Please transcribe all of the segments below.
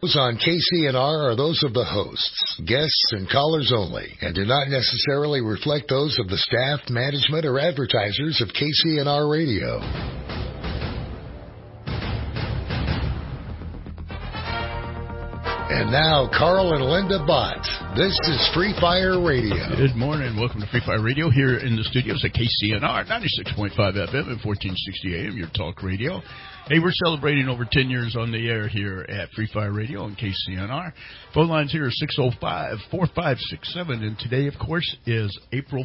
On KCNR are those of the hosts, guests, and callers only, and do not necessarily reflect those of the staff, management, or advertisers of KCNR Radio. And now, Carl and Linda Bott. This is Free Fire Radio. Good morning. Welcome to Free Fire Radio here in the studios at KCNR, 96.5 FM and 1460 AM, your talk radio. Hey, we're celebrating over 10 years on the air here at Free Fire Radio on KCNR. Phone lines here are 605-4567, and today, of course, is April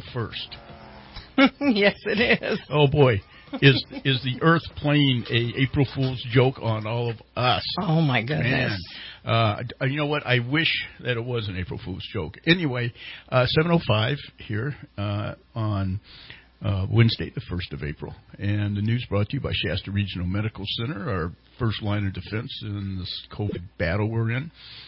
1st. Yes, it is. Oh, boy. Is the Earth playing a April Fool's joke on all of us? Oh, my goodness. Man. You know what? I wish that it was an April Fool's joke. Anyway, 7:05 here on Wednesday, the 1st of April. And the news brought to you by Shasta Regional Medical Center, our first line of defense in this COVID battle we're in.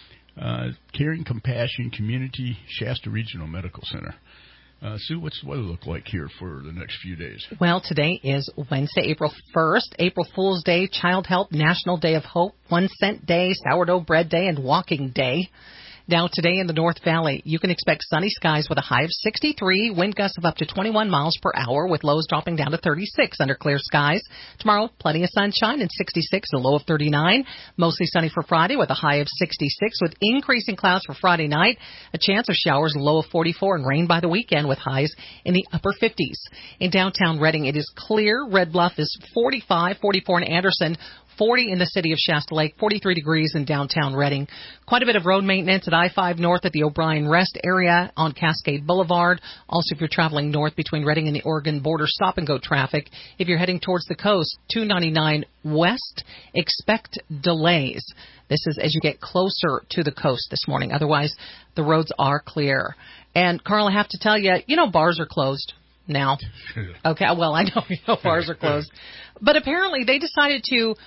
Caring, Compassion, Community, Shasta Regional Medical Center. Sue, what's the weather look like here for the next few days? Well, today is Wednesday, April 1st, April Fool's Day, Child Help, National Day of Hope, 1 Cent Day, Sourdough Bread Day, and Walking Day. Now, today in the North Valley, you can expect sunny skies with a high of 63, wind gusts of up to 21 miles per hour, with lows dropping down to 36 under clear skies. Tomorrow, plenty of sunshine and 66, a low of 39. Mostly sunny for Friday with a high of 66, with increasing clouds for Friday night. A chance of showers, a low of 44, and rain by the weekend with highs in the upper 50s. In downtown Redding, it is clear. Red Bluff is 45, 44 in Anderson, 40 in the city of Shasta Lake, 43 degrees in downtown Redding. Quite a bit of road maintenance at I-5 North at the O'Brien Rest area on Cascade Boulevard. Also, if you're traveling north between Redding and the Oregon border, stop-and-go traffic. If you're heading towards the coast, 299 west, expect delays. This is as you get closer to the coast this morning. Otherwise, the roads are clear. And, Carl, I have to tell you, bars are closed now. Okay, well, I know bars are closed. But apparently they decided to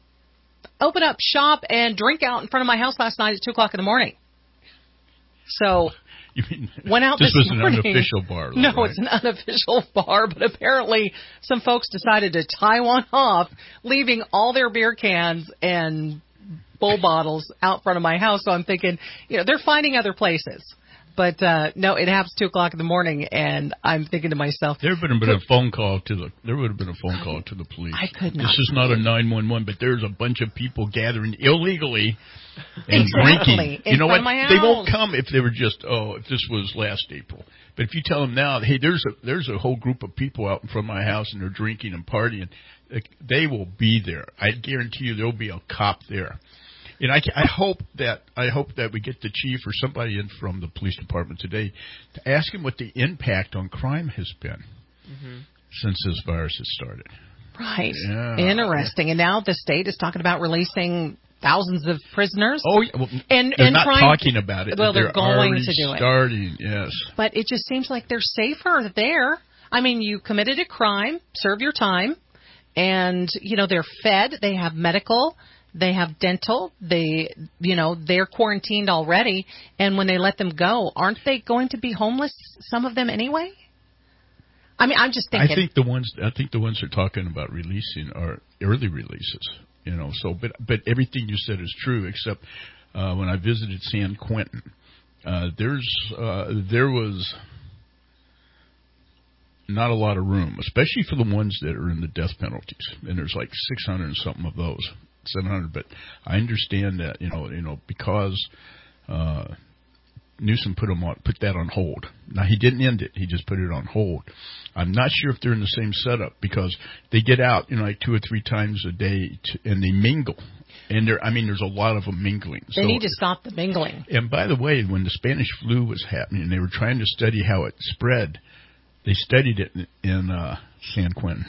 open up shop and drink out in front of my house last night at 2 o'clock in the morning. So, you mean, went out this morning. An unofficial bar, though, no, right? It's an unofficial bar, but apparently some folks decided to tie one off, leaving all their beer cans and bull bottles out front of my house. So I'm thinking, they're finding other places. But, no, it happens 2 o'clock in the morning, and I'm thinking to myself. There would have been a phone call to the police. I could not. This is not a 911, but there's a bunch of people gathering illegally and exactly. drinking. In You know front what? Of my house. They won't come if they were just, if this was last April. But if you tell them now, hey, there's a whole group of people out in front of my house, and they're drinking and partying, they will be there. I guarantee you there'll be a cop there. And I hope that we get the chief or somebody in from the police department today to ask him what the impact on crime has been since this virus has started. Right. Yeah. Interesting. And now the state is talking about releasing thousands of prisoners. Oh, yeah. Well, and they're not talking about it. Well, they're going to do starting, yes. But it just seems like they're safer there. I mean, you committed a crime, serve your time, and, they're fed, they have medical, they have dental, they're quarantined already, and when they let them go, aren't they going to be homeless, some of them anyway? I mean, I'm just thinking. I think the ones they're talking about releasing are early releases, but everything you said is true, except when I visited San Quentin, there was not a lot of room, especially for the ones that are in the death penalties, and there's like 600 and something of those. 700, but I understand that because Newsom put that on hold. Now he didn't end it; he just put it on hold. I'm not sure if they're in the same setup because they get out like 2 or 3 times a day and they mingle. And there's a lot of them mingling. They need to stop the mingling. And by the way, when the Spanish flu was happening, they were trying to study how it spread. They studied it in San Quentin.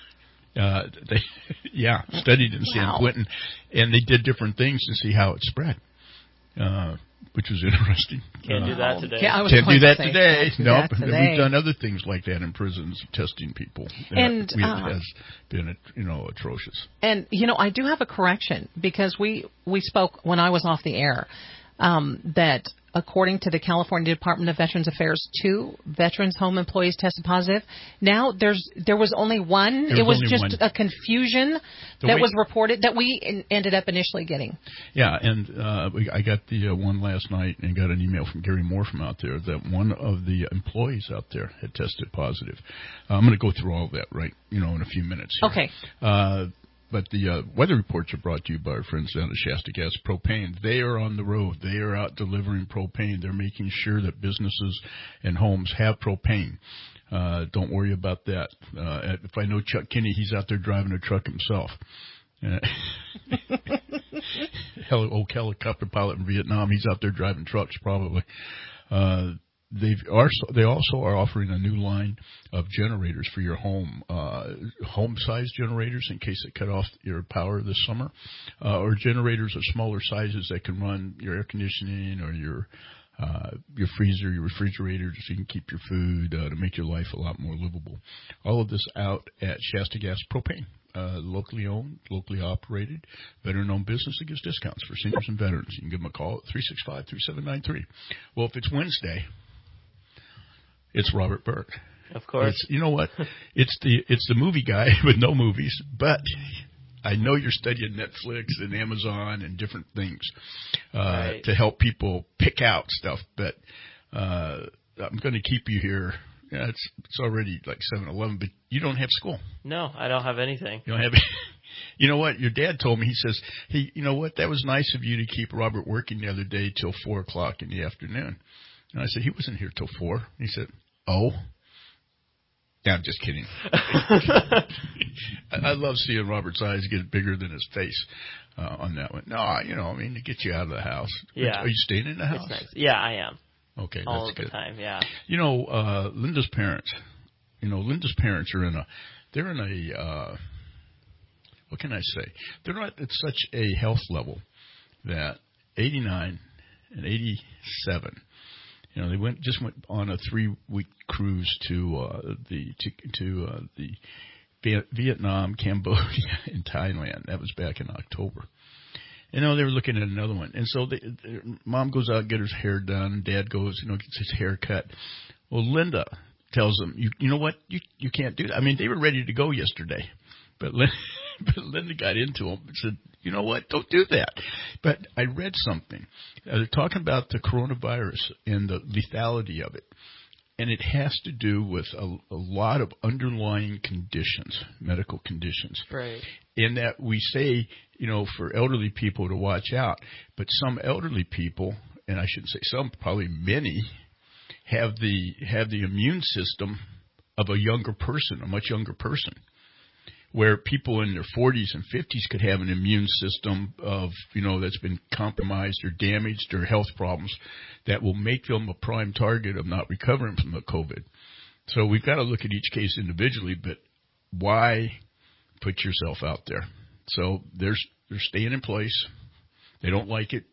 Studied in San Quentin, and they did different things to see how it spread, which was interesting. Can't do that today. Yeah, can't do that today. Nope. We've done other things like that in prisons, testing people. And it has been, atrocious. And I do have a correction because we spoke when I was off the air. that according to the California Department of Veterans Affairs, 2 veterans home employees tested positive. Now there was only one. It was just a confusion that was reported that we ended up initially getting. Yeah, and I got the one last night and got an email from Gary Moore from out there that one of the employees out there had tested positive. I'm going to go through all of that in a few minutes here. Okay. But the weather reports are brought to you by our friends down at Shasta Gas Propane. They are on the road. They are out delivering propane. They're making sure that businesses and homes have propane. Don't worry about that. If I know Chuck Kinney, he's out there driving a truck himself. Old helicopter pilot in Vietnam. He's out there driving trucks probably. They also are offering a new line of generators for your home, home-sized generators in case it cut off your power this summer, or generators of smaller sizes that can run your air conditioning or your freezer, your refrigerator, so you can keep your food to make your life a lot more livable. All of this out at Shasta Gas Propane. Locally owned, locally operated, veteran-owned business that gives discounts for seniors and veterans. You can give them a call at 365-3793. Well, if it's Wednesday, it's Robert Burke. Of course. You know what? It's the movie guy with no movies, but I know you're studying Netflix and Amazon and different things to help people pick out stuff, but I'm going to keep you here. Yeah, it's already like 7:11, but you don't have school. No, I don't have anything. You don't have. You know what? Your dad told me. He says, "Hey, you know what? That was nice of you to keep Robert working the other day till 4:00 in the afternoon." And I said, "He wasn't here till 4." He said, "Oh." Yeah, I'm just kidding. I love seeing Robert's eyes get bigger than his face on that one. No, to get you out of the house. Yeah. Are you staying in the house? It's nice. Yeah, I am. Okay, all that's the good. time, yeah. Linda's parents. Linda's parents are they're in a. What can I say? They're not at such a health level that 89 and 87. They went on a 3-week cruise to the Vietnam, Cambodia, and Thailand. That was back in October. They were looking at another one. And so Mom goes out, get her hair done, and Dad goes, gets his hair cut. Well, Linda tells them, you know what? You can't do that. I mean, they were ready to go yesterday. But Linda got into them and said, you know what? Don't do that. But I read something. They're talking about the coronavirus and the lethality of it. And it has to do with a lot of underlying conditions, medical conditions. Right. In that we say, for elderly people to watch out. But some elderly people, and I shouldn't say some, probably many, have the immune system of a younger person, a much younger person. Where people in their 40s and 50s could have an immune system of, that's been compromised or damaged or health problems that will make them a prime target of not recovering from the COVID. So we've got to look at each case individually, but why put yourself out there? So they're staying in place. They don't like it.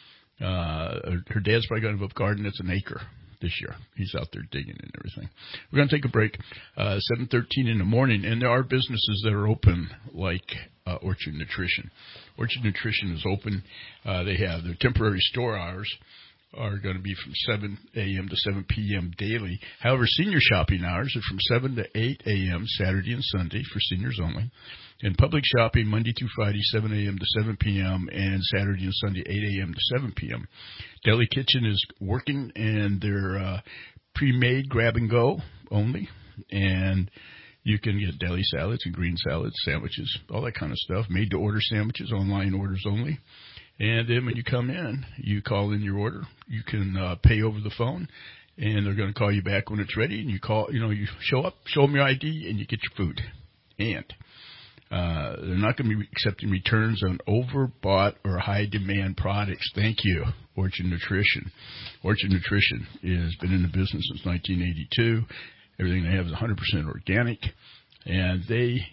Her dad's probably got a garden that's an acre this year. He's out there digging and everything. We're going to take a break, 7:13 in the morning, and there are businesses that are open like Orchard Nutrition. Orchard Nutrition is open. They have their temporary store hours are going to be from 7 a.m. to 7 p.m. daily. However, senior shopping hours are from 7 to 8 a.m. Saturday and Sunday for seniors only. And public shopping Monday through Friday, 7 a.m. to 7 p.m. and Saturday and Sunday, 8 a.m. to 7 p.m. Deli Kitchen is working, and they're pre-made grab-and-go only. And you can get deli salads and green salads, sandwiches, all that kind of stuff. Made-to-order sandwiches, online orders only. And then when you come in, you call in your order. You can pay over the phone, and they're going to call you back when it's ready. And you you show up, show them your ID, and you get your food. And they're not going to be accepting returns on overbought or high-demand products. Thank you, Orchard Nutrition. Orchard Nutrition has been in the business since 1982. Everything they have is 100% organic. And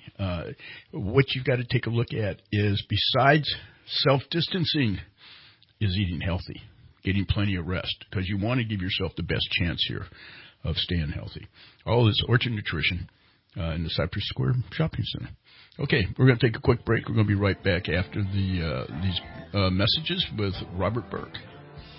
what you've got to take a look at is, besides self-distancing, is eating healthy, getting plenty of rest, because you want to give yourself the best chance here of staying healthy. All this Orchard Nutrition in the Cypress Square Shopping Center. Okay, we're going to take a quick break. We're going to be right back after these messages with Robert Burke.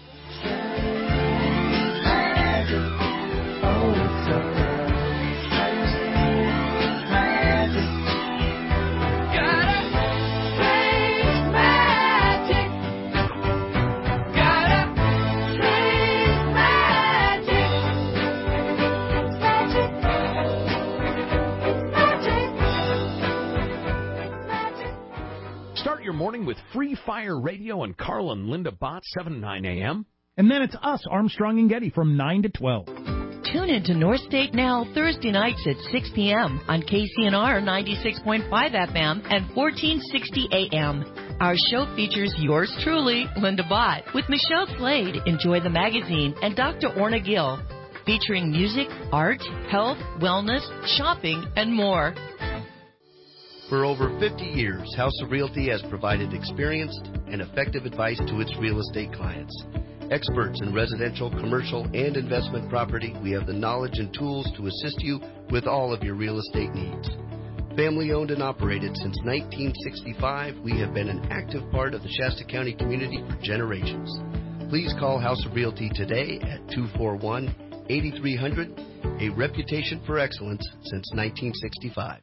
morning with Free Fire Radio and Carl and Linda Bott, 7 to 9 a.m. And then it's us, Armstrong and Getty, from 9 to 12. Tune in to North State Now Thursday nights at 6 p.m. on KCNR 96.5 FM and 1460 AM. Our show features yours truly, Linda Bott, with Michelle Slade, Enjoy the Magazine, and Dr. Orna Gill, featuring music, art, health, wellness, shopping, and more. For over 50 years, House of Realty has provided experienced and effective advice to its real estate clients. Experts in residential, commercial, and investment property, we have the knowledge and tools to assist you with all of your real estate needs. Family owned and operated since 1965, we have been an active part of the Shasta County community for generations. Please call House of Realty today at 241-8300, a reputation for excellence since 1965.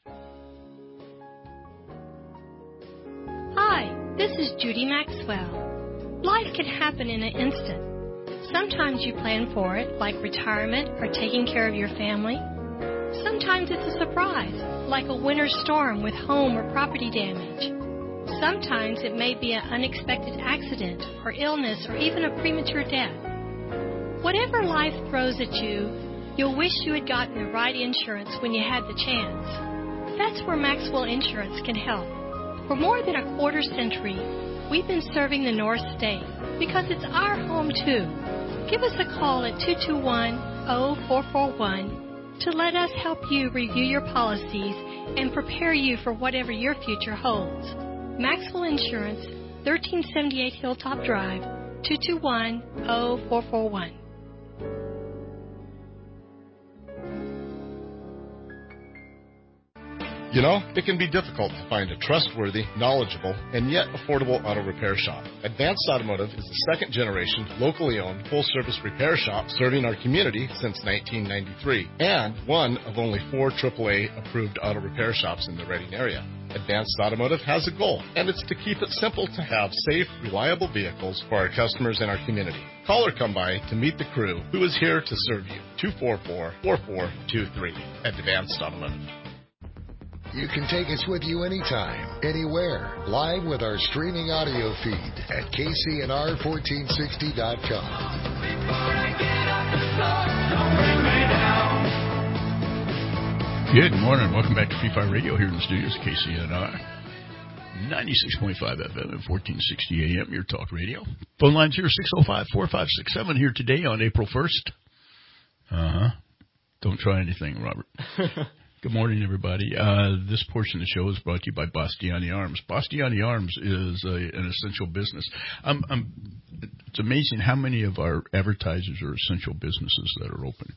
Hi, this is Judy Maxwell. Life can happen in an instant. Sometimes you plan for it, like retirement or taking care of your family. Sometimes it's a surprise, like a winter storm with home or property damage. Sometimes it may be an unexpected accident or illness or even a premature death. Whatever life throws at you, you'll wish you had gotten the right insurance when you had the chance. That's where Maxwell Insurance can help. For more than a quarter century, we've been serving the North State because it's our home too. Give us a call at 221-0441 to let us help you review your policies and prepare you for whatever your future holds. Maxwell Insurance, 1378 Hilltop Drive, 221-0441. You know, it can be difficult to find a trustworthy, knowledgeable, and yet affordable auto repair shop. Advanced Automotive is the second generation, locally owned, full-service repair shop serving our community since 1993, and one of only 4 AAA approved auto repair shops in the Reading area. Advanced Automotive has a goal, and it's to keep it simple to have safe, reliable vehicles for our customers and our community. Call or come by to meet the crew who is here to serve you. 244-4423 at Advanced Automotive. You can take us with you anytime, anywhere, live with our streaming audio feed at KCNR1460.com. Good morning. Welcome back to Free Fire Radio here in the studios of KCNR. 96.5 FM and 1460 AM, your talk radio. Phone lines here, 605-4567 here today on April 1st. Don't try anything, Robert. Good morning, everybody. This portion of the show is brought to you by Bastiani Arms. Bastiani Arms is an essential business. It's amazing how many of our advertisers are essential businesses that are open.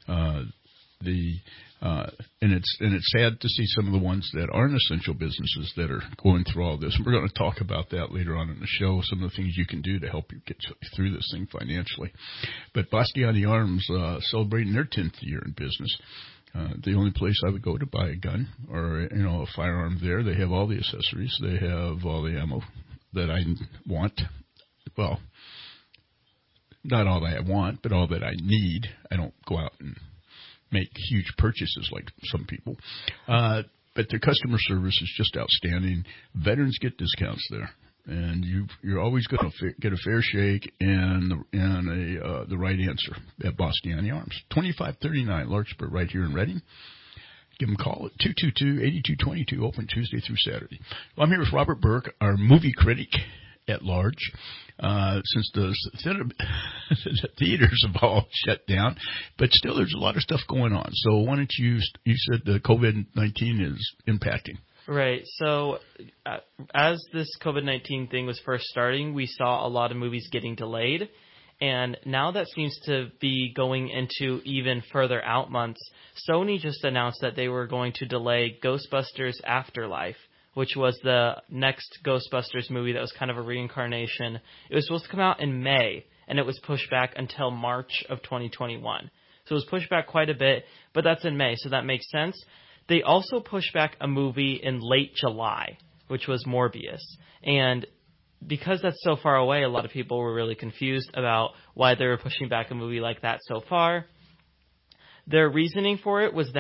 And it's sad to see some of the ones that aren't essential businesses that are going through all this. And we're going to talk about that later on in the show, some of the things you can do to help you get through this thing financially. But Bastiani Arms celebrating their 10th year in business. The only place I would go to buy a gun or, a firearm there, they have all the accessories. They have all the ammo that I want. Well, not all that I want, but all that I need. I don't go out and make huge purchases like some people. But their customer service is just outstanding. Veterans get discounts there. And you're always going to get a fair shake and the right answer at Bastiani Arms. 2539 Larkspur right here in Reading. Give them a call at 222-8222, open Tuesday through Saturday. Well, I'm here with Robert Burke, our movie critic at large. Since the theaters have all shut down, but still there's a lot of stuff going on. So why don't you said the COVID-19 is impacting. Right. So as this COVID-19 thing was first starting, we saw a lot of movies getting delayed. And now that seems to be going into even further out months. Sony just announced that they were going to delay Ghostbusters Afterlife, which was the next Ghostbusters movie that was kind of a reincarnation. It was supposed to come out in May, and it was pushed back until March of 2021. So it was pushed back quite a bit, but that's in May, so that makes sense. They also pushed back a movie in late July, which was Morbius. And because that's so far away, a lot of people were really confused about why they were pushing back a movie like that so far. Their reasoning for it was that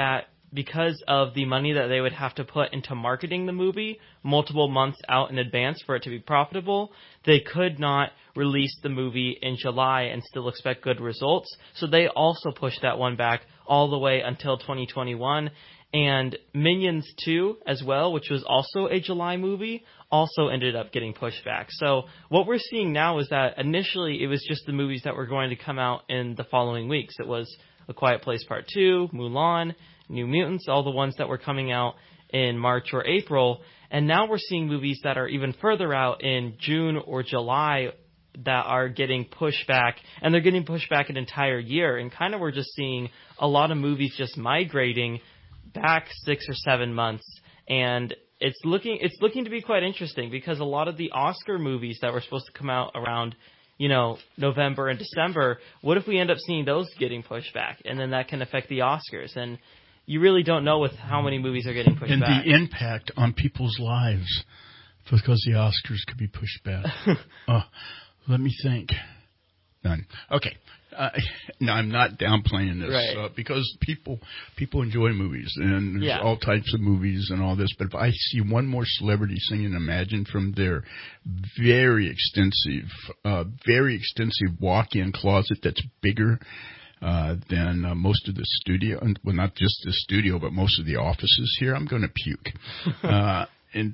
because of the money that they would have to put into marketing the movie multiple months out in advance for it to be profitable, they could not release the movie in July and still expect good results. So they also pushed that one back all the way until 2021. And Minions 2 as well, which was also a July movie, also ended up getting pushed back. So what we're seeing now is that initially it was just the movies that were going to come out in the following weeks. It was A Quiet Place Part 2, Mulan, New Mutants, all the ones that were coming out in March or April. And now we're seeing movies that are even further out in June or July that are getting pushed back, and they're getting pushed back an entire year. And kind of we're just seeing a lot of movies just migrating back 6 or 7 months, and it's looking to be quite interesting because a lot of the Oscar movies that were supposed to come out around, November and December, what if we end up seeing those getting pushed back, and then that can affect the Oscars, and you really don't know with how many movies are getting pushed back. And the impact on people's lives because the Oscars could be pushed back. Let me think. None. Okay. No, I'm not downplaying this because people enjoy movies, and there's all types of movies and all this. But if I see one more celebrity singing Imagine from their very extensive walk-in closet that's bigger than most of the studio, well, not just the studio, but most of the offices here, I'm going to puke. And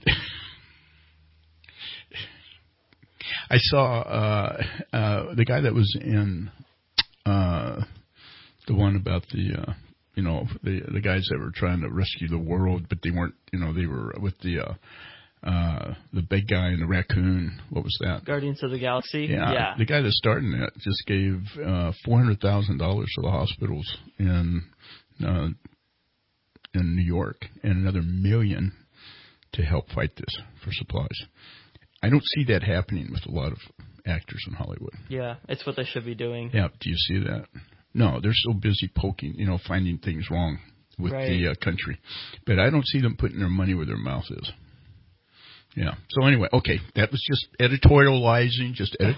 I saw the guy that was in the one about the guys that were trying to rescue the world, but they weren't. They were with the big guy and the raccoon. What was that? Guardians of the Galaxy. Yeah. The guy that's starting that just gave $400,000 to the hospitals in New York, and another $1 million to help fight this for supplies. I don't see that happening with a lot of actors in Hollywood. Yeah, it's what they should be doing. Yeah, do you see that? No, they're so busy poking, finding things wrong with the country. But I don't see them putting their money where their mouth is. Yeah. So anyway, okay, that was just editorializing.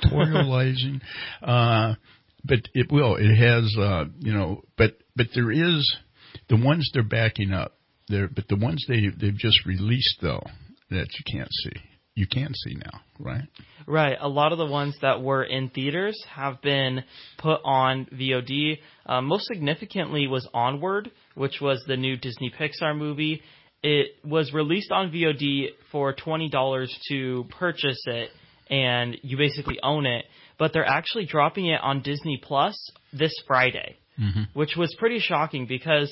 But it has, but there is the ones they're backing up there, but the ones they've just released though that you can't see. You can see now, right? Right. A lot of the ones that were in theaters have been put on VOD. Most significantly was Onward, which was the new Disney Pixar movie. It was released on VOD for $20 to purchase it, and you basically own it. But they're actually dropping it on Disney Plus this Friday, which was pretty shocking because,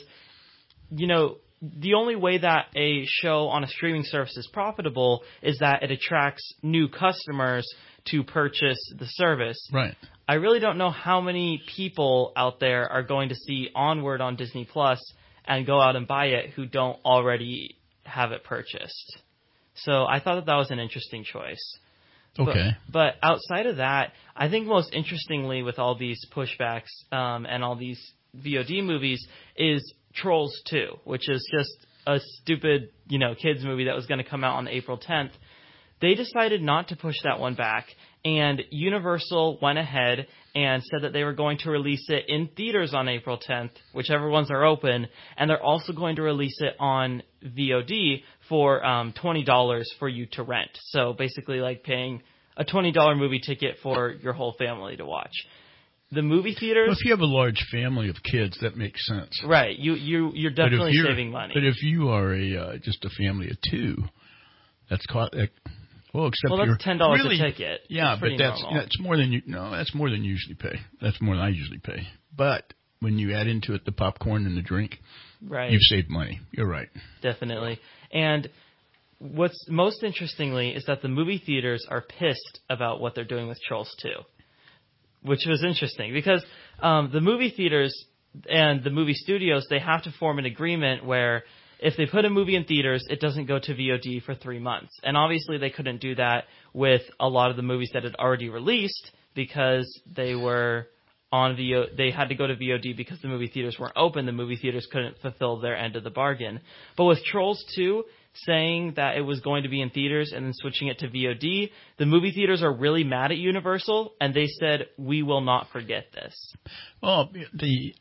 the only way that a show on a streaming service is profitable is that it attracts new customers to purchase the service. Right. I really don't know how many people out there are going to see Onward on Disney Plus and go out and buy it who don't already have it purchased. So I thought that was an interesting choice. Okay. But outside of that, I think most interestingly with all these pushbacks and all these VOD movies is Trolls 2, which is just a stupid, kids movie that was going to come out on April 10th. They decided not to push that one back, and Universal went ahead and said that they were going to release it in theaters on April 10th, whichever ones are open, and they're also going to release it on VOD for $20 for you to rent. So basically like paying a $20 movie ticket for your whole family to watch. The movie theaters. Well, if you have a large family of kids, that makes sense. Right. You're definitely saving money. But if you are just a family of two, that's except that's $10 a ticket. Yeah, but that's more than that's more than you usually pay. That's more than I usually pay. But when you add into it the popcorn and the drink, right, you've saved money. You're right. Definitely. And what's most interestingly is that the movie theaters are pissed about what they're doing with Trolls 2. Which was interesting because the movie theaters and the movie studios, they have to form an agreement where if they put a movie in theaters, it doesn't go to VOD for 3 months. And obviously they couldn't do that with a lot of the movies that had already released because they were on they had to go to VOD because the movie theaters weren't open. The movie theaters couldn't fulfill their end of the bargain. But with Trolls 2 saying that it was going to be in theaters and then switching it to VOD, the movie theaters are really mad at Universal, and they said, we will not forget this. Well,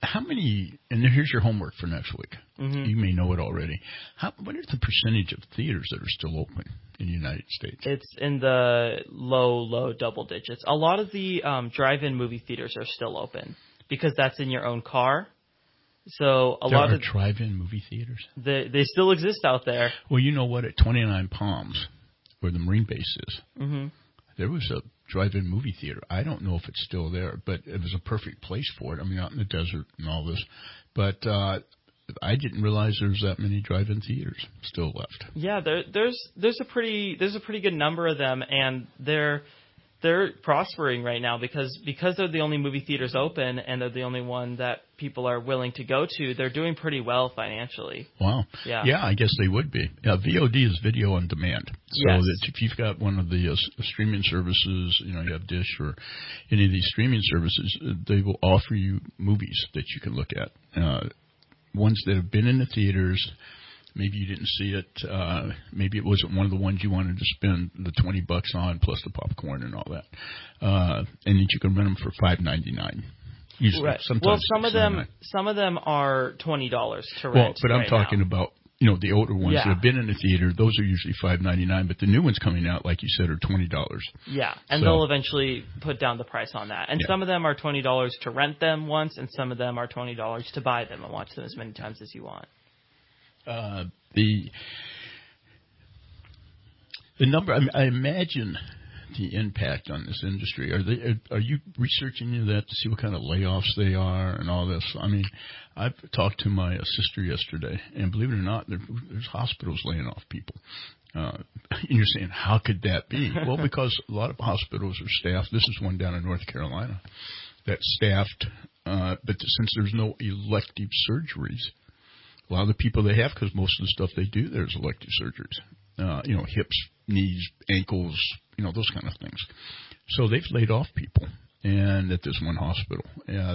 how many? And here's your homework for next week. Mm-hmm. You may know it already. What is the percentage of theaters that are still open in the United States? It's in the low double digits. A lot of the drive-in movie theaters are still open because that's in your own car. So there are drive-in movie theaters? They still exist out there. Well, you know what? At 29 Palms, where the Marine base is, mm-hmm. there was a drive-in movie theater. I don't know if it's still there, but it was a perfect place for it. I mean, out in the desert and all this. But I didn't realize there's that many drive-in theaters still left. Yeah, there's a pretty good number of them, and they're prospering right now because they're the only movie theaters open and they're the only one that people are willing to go to. They're doing pretty well financially. Wow. Yeah, I guess they would be. VOD is video on demand. So yes. that if you've got one of the streaming services, you have Dish or any of these streaming services, they will offer you movies that you can look at. Ones that have been in the theaters. Maybe you didn't see it. Maybe it wasn't one of the ones you wanted to spend the $20 on plus the popcorn and all that. And you can rent them for $5.99. Usually, right. Sometimes well, some of them are $20 to rent. Well, but I'm talking about the older ones that have been in the theater. Those are usually $5.99. But the new ones coming out, like you said, are $20. Yeah, and they'll eventually put down the price on that. And some of them are $20 to rent them once, and some of them are $20 to buy them and watch them as many times as you want. The number, I imagine the impact on this industry. Are you researching that to see what kind of layoffs they are and all this? I mean, I've talked to my sister yesterday, and believe it or not, there's hospitals laying off people. And you're saying, how could that be? Well, because a lot of hospitals are staffed. This is one down in North Carolina that's staffed, but since there's no elective surgeries, a lot of the people they have, because most of the stuff they do there is elective surgeries, hips, knees, ankles, those kind of things. So they've laid off people, and at this one hospital.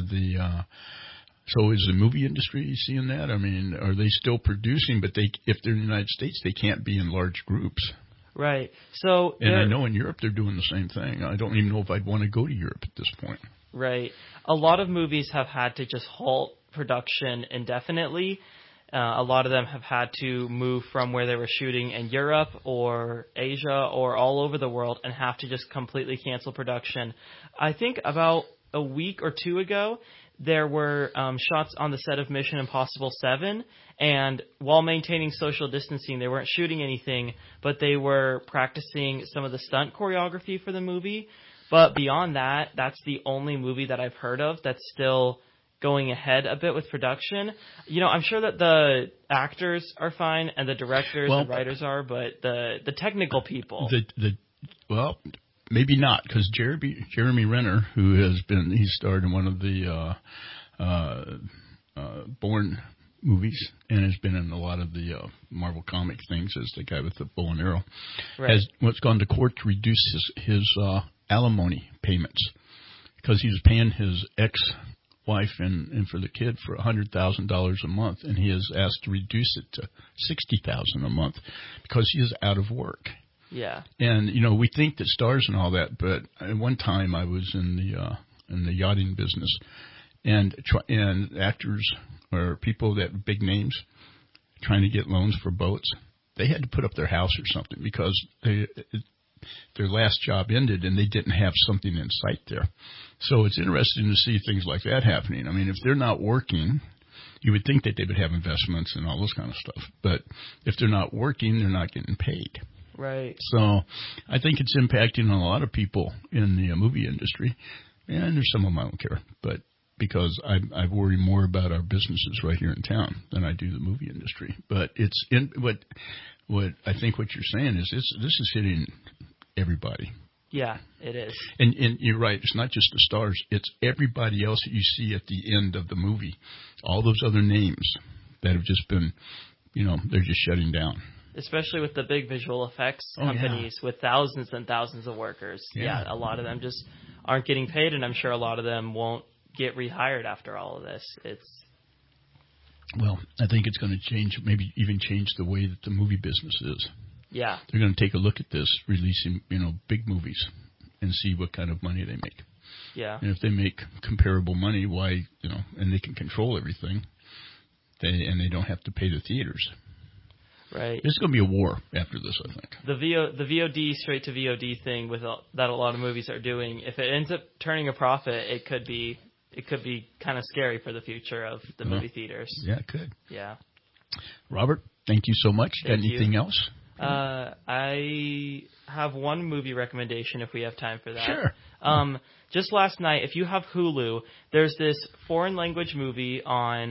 So is the movie industry seeing that? I mean, are they still producing? But if they're in the United States, they can't be in large groups. Right. So, and I know in Europe they're doing the same thing. I don't even know if I'd want to go to Europe at this point. Right. A lot of movies have had to just halt production indefinitely. A lot of them have had to move from where they were shooting in Europe or Asia or all over the world and have to just completely cancel production. I think about a week or two ago, there were shots on the set of Mission Impossible 7, and while maintaining social distancing, they weren't shooting anything, but they were practicing some of the stunt choreography for the movie. But beyond that, that's the only movie that I've heard of that's still going ahead a bit with production. I'm sure that the actors are fine and the directors and writers are, but the technical people. Well, maybe not, because Jeremy Renner, he starred in one of the Bourne movies and has been in a lot of the Marvel comic things as the guy with the bow and arrow, has gone to court to reduce his alimony payments because he was paying his ex-wife and for the kid for $100,000 a month, and he has asked to reduce it to $60,000 a month because he is out of work. Yeah. And we think that stars and all that, but at one time I was in the yachting business, and actors or people that big names trying to get loans for boats, they had to put up their house or something because their last job ended and they didn't have something in sight there. So it's interesting to see things like that happening. I mean, if they're not working, you would think that they would have investments and all this kind of stuff. But if they're not working, they're not getting paid. Right. So I think it's impacting on a lot of people in the movie industry. And there's some of them I don't care. But because I worry more about our businesses right here in town than I do the movie industry. But it's what I think what you're saying is this is hitting everybody. Yeah, it is. And you're right. It's not just the stars. It's everybody else that you see at the end of the movie. All those other names that have just been, they're just shutting down. Especially with the big visual effects companies with thousands and thousands of workers. Yeah, a lot of them just aren't getting paid, and I'm sure a lot of them won't get rehired after all of this. Well, I think it's going to change, maybe even change the way that the movie business is. Yeah. They're going to take a look at this, releasing, big movies and see what kind of money they make. Yeah. And if they make comparable money, why, and they can control everything, they don't have to pay the theaters. Right. There's going to be a war after this, I think. The VOD, straight to VOD thing that a lot of movies are doing, if it ends up turning a profit, it could be kind of scary for the future of the movie theaters. Yeah, it could. Yeah. Robert, thank you so much. Got anything else? I have one movie recommendation if we have time for that. Sure. Just last night, if you have Hulu, there's this foreign language movie on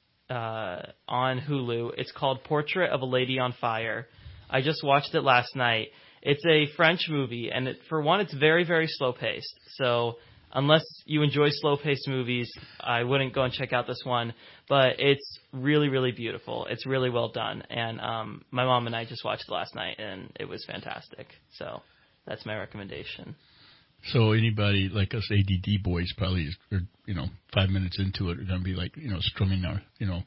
Hulu. It's called Portrait of a Lady on Fire. I just watched it last night. It's a French movie, and for one, it's very, very slow-paced. So unless you enjoy slow-paced movies, I wouldn't go and check out this one. But it's really, really beautiful. It's really well done. And my mom and I just watched it last night, and it was fantastic. So that's my recommendation. So anybody like us ADD boys probably, 5 minutes into it are going to be like, strumming our,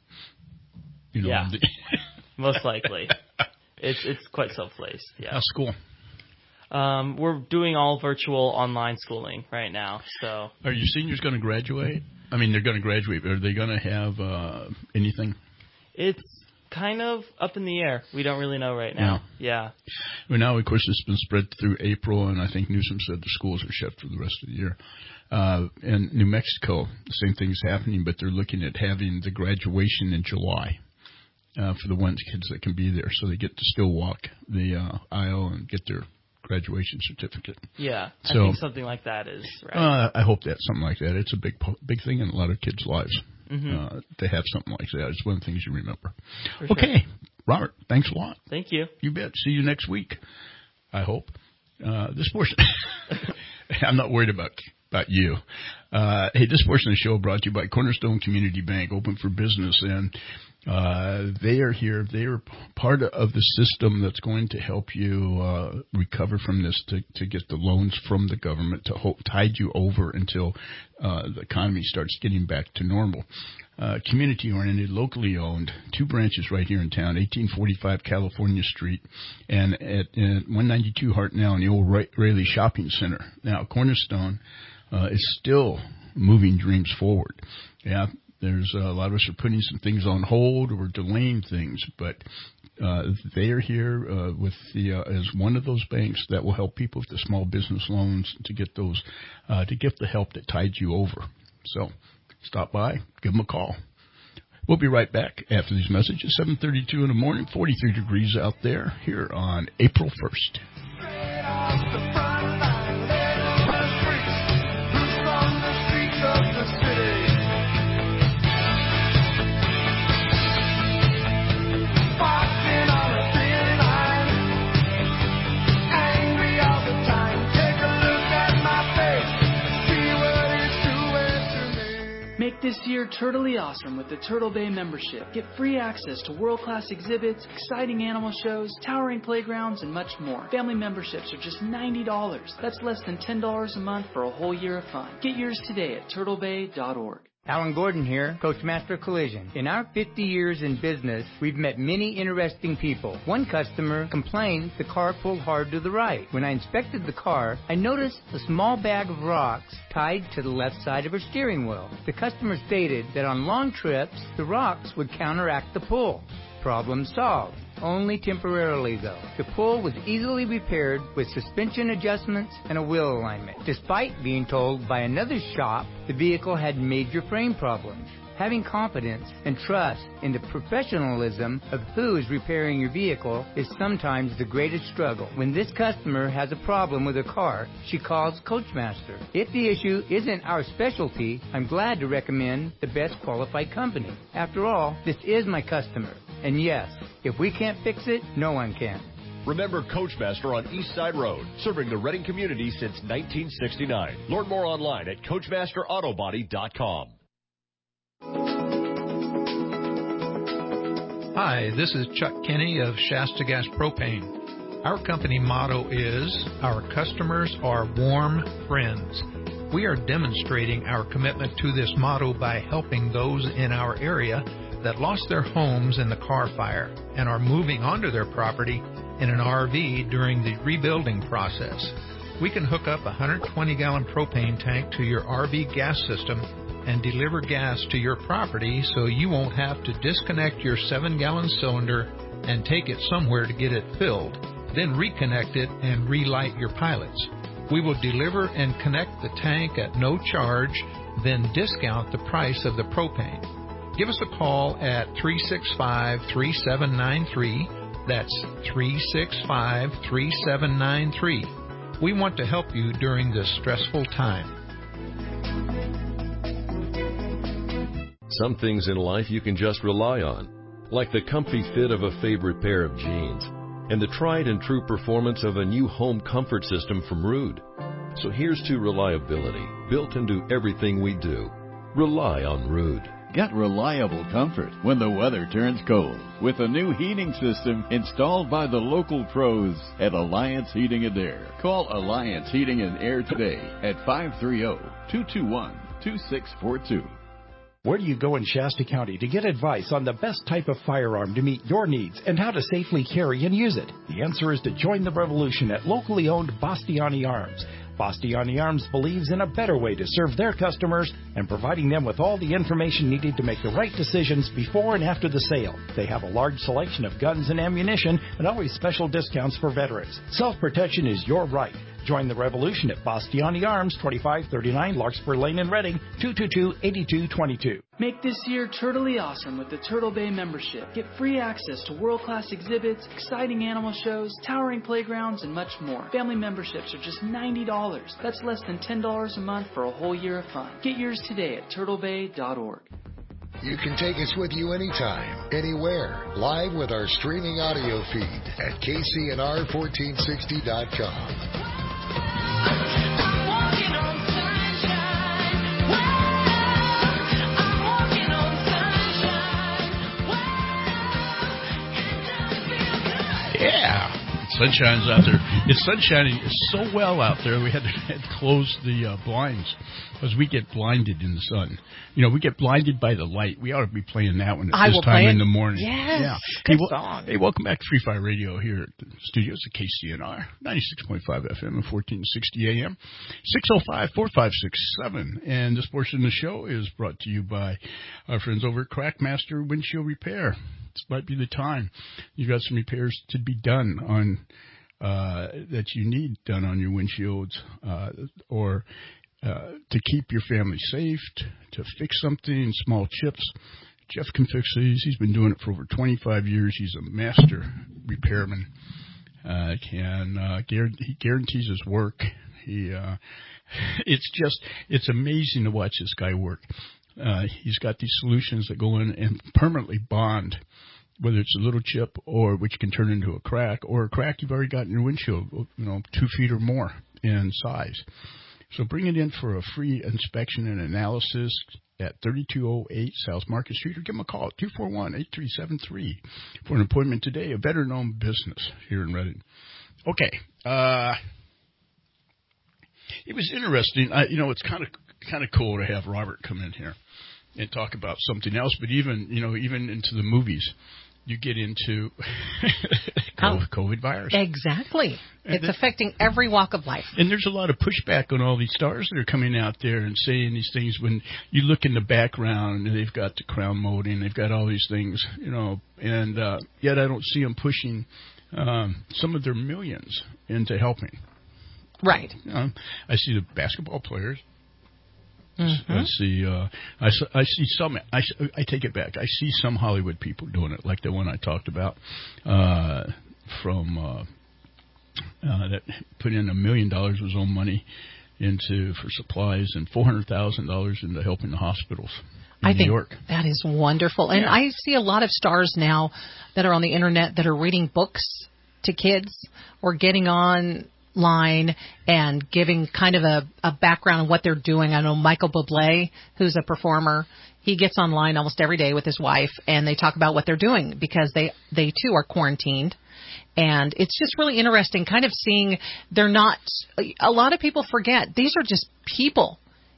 Yeah, most likely. It's quite self-placed. Yeah. How's school? We're doing all virtual online schooling right now. So. Are your seniors going to graduate? I mean, they're going to graduate, but are they going to have anything? It's kind of up in the air. We don't really know right now. Yeah. Well, now, of course, it's been spread through April, and I think Newsom said the schools are shut for the rest of the year. In New Mexico, the same thing is happening, but they're looking at having the graduation in July for the kids that can be there, so they get to still walk the aisle and get their graduation certificate. Yeah, so, I think something like that is right. I hope that's something like that. It's a big thing in a lot of kids' lives. Mm-hmm. To have something like that. It's one of the things you remember. For okay, sure. Robert, thanks a lot. Thank you. You bet. See you next week, I hope. This portion, I'm not worried about you. Hey, this portion of the show brought to you by Cornerstone Community Bank, open for business, and they are here. They are part of the system that's going to help you recover from this, to get the loans from the government to tide you over until the economy starts getting back to normal. Community-oriented, locally owned, 2 branches right here in town, 1845 California Street, and at 192 Hartnell in the old Rayleigh Shopping Center. Now, Cornerstone is still moving dreams forward. Yeah. There's a lot of us are putting some things on hold or delaying things, but they are here as one of those banks that will help people with the small business loans to get those to get the help that tides you over. So stop by, give them a call. We'll be right back after these messages. 7:32 in the morning, 43 degrees out there here on April 1st. Make this year totally awesome with the Turtle Bay membership. Get free access to world-class exhibits, exciting animal shows, towering playgrounds, and much more. Family memberships are just $90. That's less than $10 a month for a whole year of fun. Get yours today at turtlebay.org. Alan Gordon here, Coachmaster Collision. In our 50 years in business, we've met many interesting people. One customer complained the car pulled hard to the right. When I inspected the car, I noticed a small bag of rocks tied to the left side of her steering wheel. The customer stated that on long trips, the rocks would counteract the pull. Problem solved. Only temporarily, though. The pull was easily repaired with suspension adjustments and a wheel alignment, despite being told by another shop the vehicle had major frame problems. Having confidence and trust in the professionalism of who is repairing your vehicle is sometimes the greatest struggle. When this customer has a problem with her car, she calls Coachmaster. If the issue isn't our specialty, I'm glad to recommend the best qualified company. After all, this is my customer. And yes, if we can't fix it, no one can. Remember Coachmaster on East Side Road, serving the Reading community since 1969. Learn more online at CoachmasterAutobody.com. Hi, this is Chuck Kinney of Shasta Gas Propane. Our company motto is, our customers are warm friends. We are demonstrating our commitment to this motto by helping those in our area that lost their homes in the car fire and are moving onto their property in an RV during the rebuilding process. We can hook up a 120-gallon propane tank to your RV gas system and deliver gas to your property so you won't have to disconnect your 7-gallon cylinder and take it somewhere to get it filled, then reconnect it and relight your pilots. We will deliver and connect the tank at no charge, then discount the price of the propane. Give us a call at 365-3793. That's 365-3793. We want to help you during this stressful time. Some things in life you can just rely on, like the comfy fit of a favorite pair of jeans and the tried and true performance of a new home comfort system from Ruud. So here's to reliability built into everything we do. Rely on Ruud. Get reliable comfort when the weather turns cold with a new heating system installed by the local pros at Alliance Heating and Air. Call Alliance Heating and Air today at 530-221-2642. Where do you go in Shasta County to get advice on the best type of firearm to meet your needs and how to safely carry and use it? The answer is to join the revolution at locally owned Bastiani Arms. Bastiani Arms believes in a better way to serve their customers and providing them with all the information needed to make the right decisions before and after the sale. They have a large selection of guns and ammunition and always special discounts for veterans. Self-protection is your right. Join the revolution at Bastiani Arms, 2539 Larkspur Lane in Reading, 222-8222. Make this year totally awesome with the Turtle Bay membership. Get free access to world-class exhibits, exciting animal shows, towering playgrounds, and much more. Family memberships are just $90. That's less than $10 a month for a whole year of fun. Get yours today at turtlebay.org. You can take us with you anytime, anywhere, live with our streaming audio feed at kcnr1460.com. Yeah, sunshine's out there. It's sunshining so well out there. We had to close the blinds because we get blinded in the sun. You know, we get blinded by the light. We ought to be playing that one at this time in the morning. Yes, yeah. good song. Hey, welcome back to Free Fire Radio here at the studios at KCNR, 96.5 FM and 1460 AM, 605-4567. And this portion of the show is brought to you by our friends over at Crackmaster Windshield Repair. This might be the time. You've got some repairs to be done on that you need done on your windshields, or to keep your family safe, to fix something, small chips. Jeff can fix these. He's been doing it for over 25 years. He's a master repairman. He guarantees his work. It's amazing to watch this guy work. He's got these solutions that go in and permanently bond, whether it's a little chip or which can turn into a crack, or a crack you've already got in your windshield, 2 feet or more in size. So bring it in for a free inspection and analysis at 3208 South Market Street, or give them a call at 241-8373 for an appointment today. A veteran-owned business here in Reading. Okay. It was interesting. It's kind of cool to have Robert come in here and talk about something else. But even into the movies, you get into COVID virus. Exactly. It's affecting every walk of life. And there's a lot of pushback on all these stars that are coming out there and saying these things. When you look in the background, they've got the crown molding, they've got all these things, and yet I don't see them pushing some of their millions into helping. Right. I see the basketball players. Mm-hmm. I see some. I take it back. I see some Hollywood people doing it, like the one I talked about that put in $1 million of his own money for supplies and $400,000 into helping the hospitals in New York. That is wonderful. And I see a lot of stars now that are on the internet that are reading books to kids or getting online and giving kind of a background on what they're doing. I know Michael Bublé, who's a performer, he gets online almost every day with his wife, and they talk about what they're doing because they too are quarantined. And it's just really interesting kind of seeing a lot of people forget these are just people.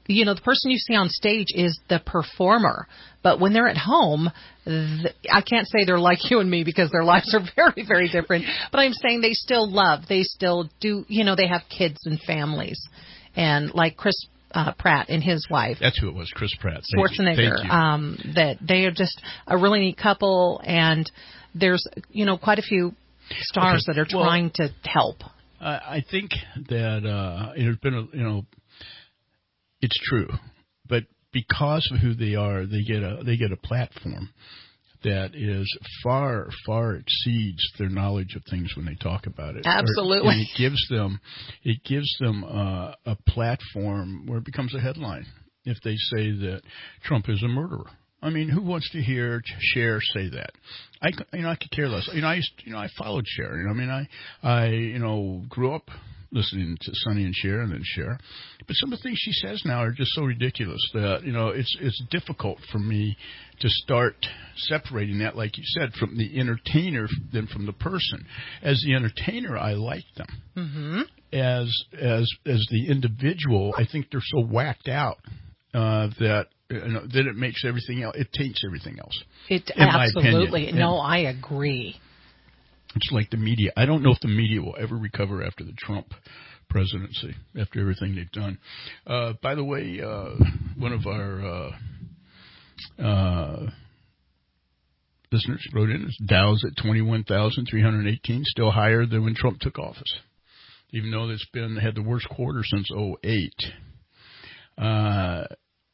the person you see on stage is the performer. But when they're at home, I can't say they're like you and me because their lives are very, very different. But I'm saying they still love. They still do. They have kids and families. And like Chris Pratt and his wife. That's who it was, Chris Pratt. Schwarzenegger. That they are just a really neat couple. And there's, quite a few stars that are trying to help. I think that there's been it's true, but because of who they are, they get a platform that is far exceeds their knowledge of things when they talk about it. Absolutely, and it gives them a platform where it becomes a headline if they say that Trump is a murderer. I mean, who wants to hear Cher say that? I could care less. I followed Cher. I grew up listening to Sonny and Cher and then Cher. But some of the things she says now are just so ridiculous that, it's difficult for me to start separating that, like you said, from the entertainer than from the person. As the entertainer, I like them. Mm-hmm. As the individual, I think they're so whacked out that it makes everything else, it taints everything else. Absolutely. No, I agree. It's like the media. I don't know if the media will ever recover after the Trump presidency, after everything they've done. By the way, one of our listeners wrote in, Dow's at 21,318, still higher than when Trump took office, even though it's had the worst quarter since 2008.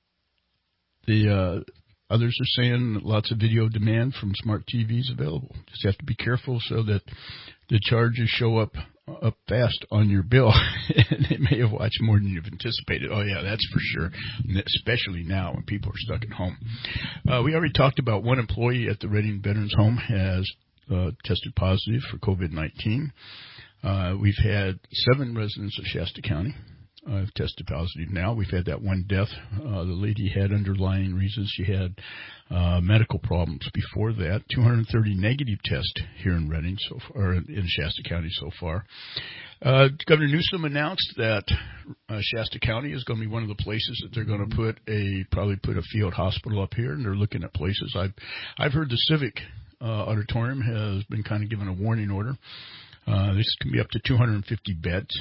Others are saying lots of video demand from smart TVs available. Just have to be careful so that the charges show up fast on your bill. And they may have watched more than you've anticipated. Oh, yeah, that's for sure, especially now when people are stuck at home. We already talked about one employee at the Reading Veterans Home has tested positive for COVID-19. We've had 7 residents of Shasta County I've tested positive now. We've had that one death. The lady had underlying reasons. She had medical problems before that. 230 negative tests here in Reading or in Shasta County so far. Governor Newsom announced that Shasta County is going to be one of the places that they're going to probably put a field hospital up here, and they're looking at places. I've heard the Civic Auditorium has been kind of given a warning order. This can be up to 250 beds.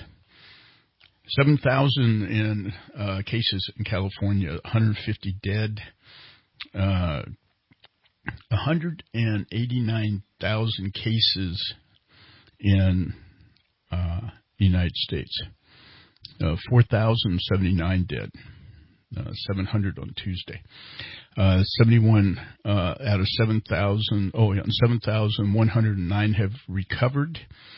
7,000 in cases in California, 150 dead, 189,000 cases in the United States, 4,079 dead, 700 on Tuesday. 71 out of 7,000, 7,109 have recovered.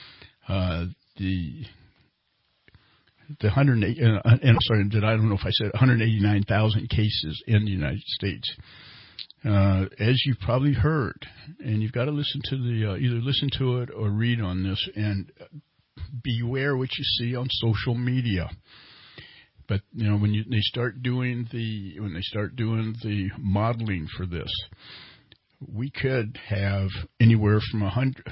The 108, and sorry, I don't know if I said 189,000 cases in the United States. As you've probably heard, and you've got to listen to either listen to it or read on this, and beware what you see on social media. But when they start doing the modeling for this, we could have anywhere from 100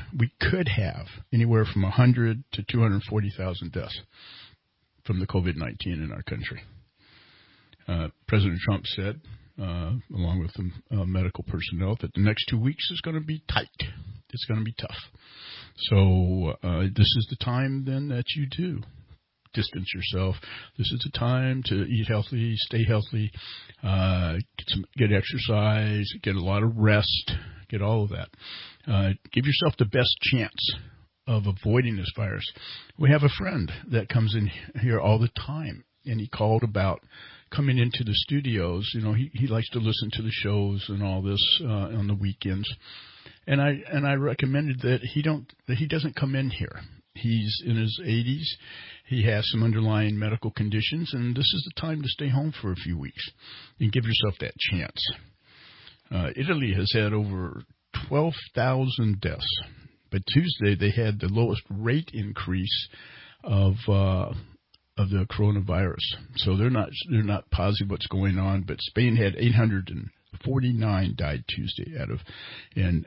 to 240,000 deaths from the COVID-19 in our country. President Trump said, along with the medical personnel, that the next 2 weeks is going to be tight. It's going to be tough. So this is the time then that you do distance yourself. This is the time to eat healthy, stay healthy, get exercise, get a lot of rest, get all of that. Give yourself the best chance of avoiding this virus. We have a friend that comes in here all the time, and he called about coming into the studios. He likes to listen to the shows and all this on the weekends, and I recommended that he doesn't come in here. He's in his 80s. He has some underlying medical conditions, and this is the time to stay home for a few weeks and give yourself that chance. Italy has had over 12,000 deaths. But Tuesday they had the lowest rate increase of the coronavirus. So they're not positive what's going on. But Spain had 849 died Tuesday and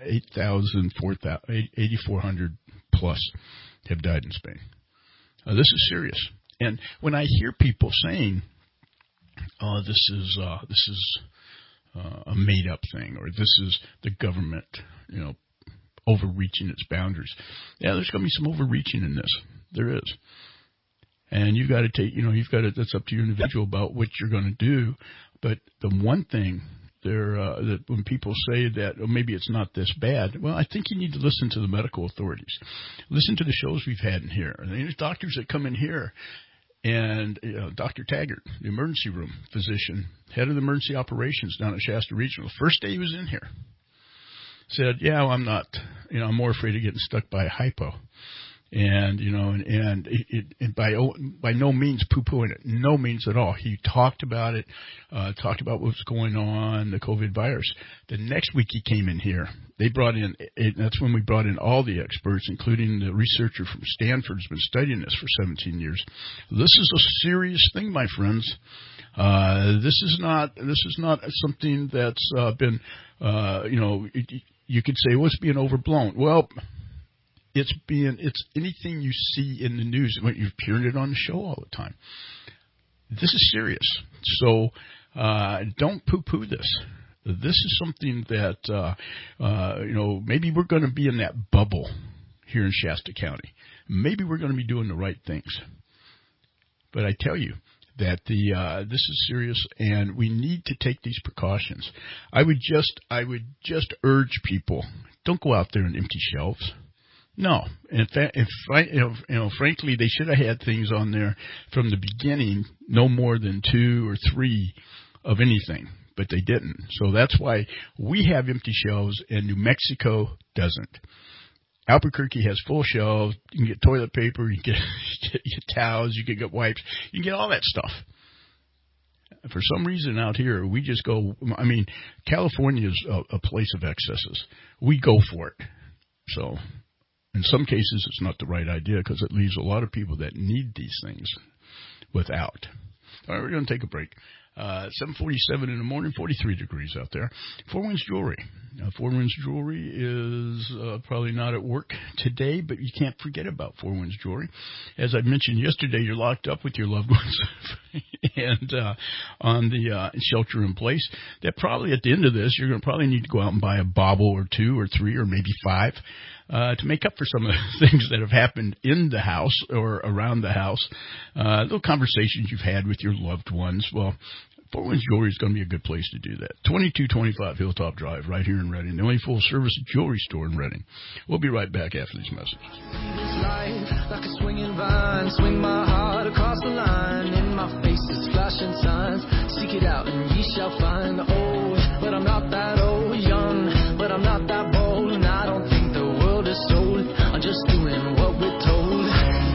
8,400 plus have died in Spain. This is serious. And when I hear people saying this is a made-up thing, or this is the government, overreaching its boundaries. Yeah, there's going to be some overreaching in this. There is. And you've got to take, that's up to your individual about what you're going to do. But the one thing that when people say that maybe it's not this bad, well, I think you need to listen to the medical authorities. Listen to the shows we've had in here. There's doctors that come in here, and Dr. Taggart, the emergency room physician, head of the emergency operations down at Shasta Regional, the first day he was in here, said, yeah, well, I'm not, I'm more afraid of getting stuck by a hypo. And, and by no means poo-pooing it, no means at all. He talked about it, talked about what was going on, the COVID virus. The next week he came in here. They brought in, that's when we brought in all the experts, including the researcher from Stanford who's been studying this for 17 years. This is a serious thing, my friends. This is not something that's been, you could say, well, it's being overblown. Well, it's anything you see in the news. You've heard it on the show all the time. This is serious. So don't poo-poo this. This is something that, maybe we're going to be in that bubble here in Shasta County. Maybe we're going to be doing the right things. But I tell you that this is serious, and we need to take these precautions. I would just urge people, don't go out there and empty shelves. No. In fact, frankly, they should have had things on there from the beginning, no more than 2 or 3 of anything, but they didn't. So that's why we have empty shelves and New Mexico doesn't. Albuquerque has full shelves. You can get toilet paper, you can get towels, you can get wipes, you can get all that stuff. For some reason out here, we just go, California is a place of excesses. We go for it. So in some cases, it's not the right idea because it leaves a lot of people that need these things without. All right, we're going to take a break. 7:47 in the morning, 43 degrees out there. Four Winds Jewelry. Four Winds Jewelry is probably not at work today, but you can't forget about Four Winds Jewelry. As I mentioned yesterday, you're locked up with your loved ones and on the shelter in place. That probably at the end of this, you're going to probably need to go out and buy a bauble or 2 or 3 or maybe 5 to make up for some of the things that have happened in the house or around the house. Little conversations you've had with your loved ones. Well, Four Winds Jewelry is going to be a good place to do that. 2225 Hilltop Drive, right here in Redding, the only full-service jewelry store in Redding. We'll be right back after these messages. Like a swinging vine, swing my heart across the line. In my face is flashing signs. Seek it out and ye shall find. Old, but I'm not that old. Young, but I'm not that bold. And I don't think the world is sold. I'm just doing what we're told.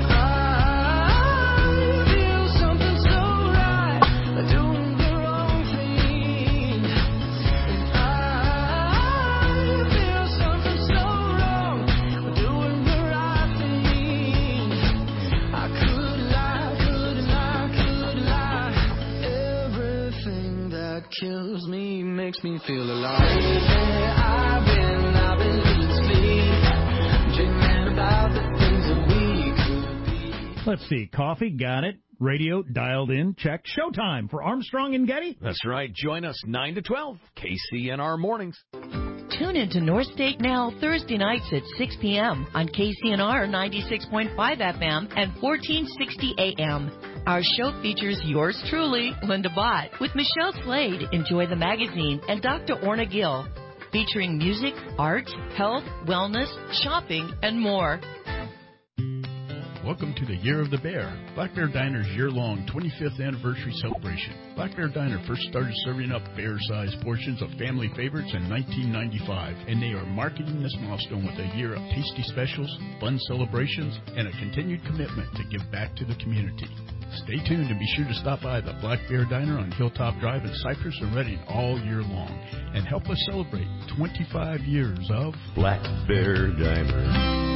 Kills me, makes me feel alive. I've been losing sleep, dreaming about the things that we could be. Let's see, coffee, got it. Radio, dialed in, check. Showtime for Armstrong and Getty. That's right. Join us 9 to 12, KCNR Mornings. Tune into North State Now Thursday nights at 6 p.m. on KCNR 96.5 FM and 1460 AM. Our show features yours truly, Linda Bott, with Michelle Slade, Enjoy the Magazine, and Dr. Orna Gill, featuring music, art, health, wellness, shopping, and more. Welcome to the Year of the Bear, Black Bear Diner's year-long 25th anniversary celebration. Black Bear Diner first started serving up bear-sized portions of family favorites in 1995, and they are marketing this milestone with a year of tasty specials, fun celebrations, and a continued commitment to give back to the community. Stay tuned and be sure to stop by the Black Bear Diner on Hilltop Drive in Cypress and Redding all year long and help us celebrate 25 years of Black Bear Diner.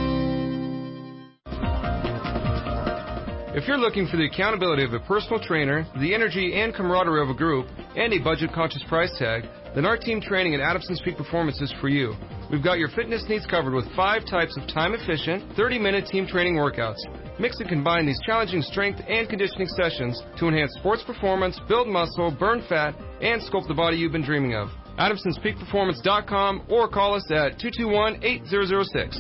If you're looking for the accountability of a personal trainer, the energy and camaraderie of a group, and a budget-conscious price tag, then our team training at Adamson's Peak Performance is for you. We've got your fitness needs covered with 5 types of time-efficient, 30-minute team training workouts. Mix and combine these challenging strength and conditioning sessions to enhance sports performance, build muscle, burn fat, and sculpt the body you've been dreaming of. AdamsonsPeakPerformance.com or call us at 221-8006.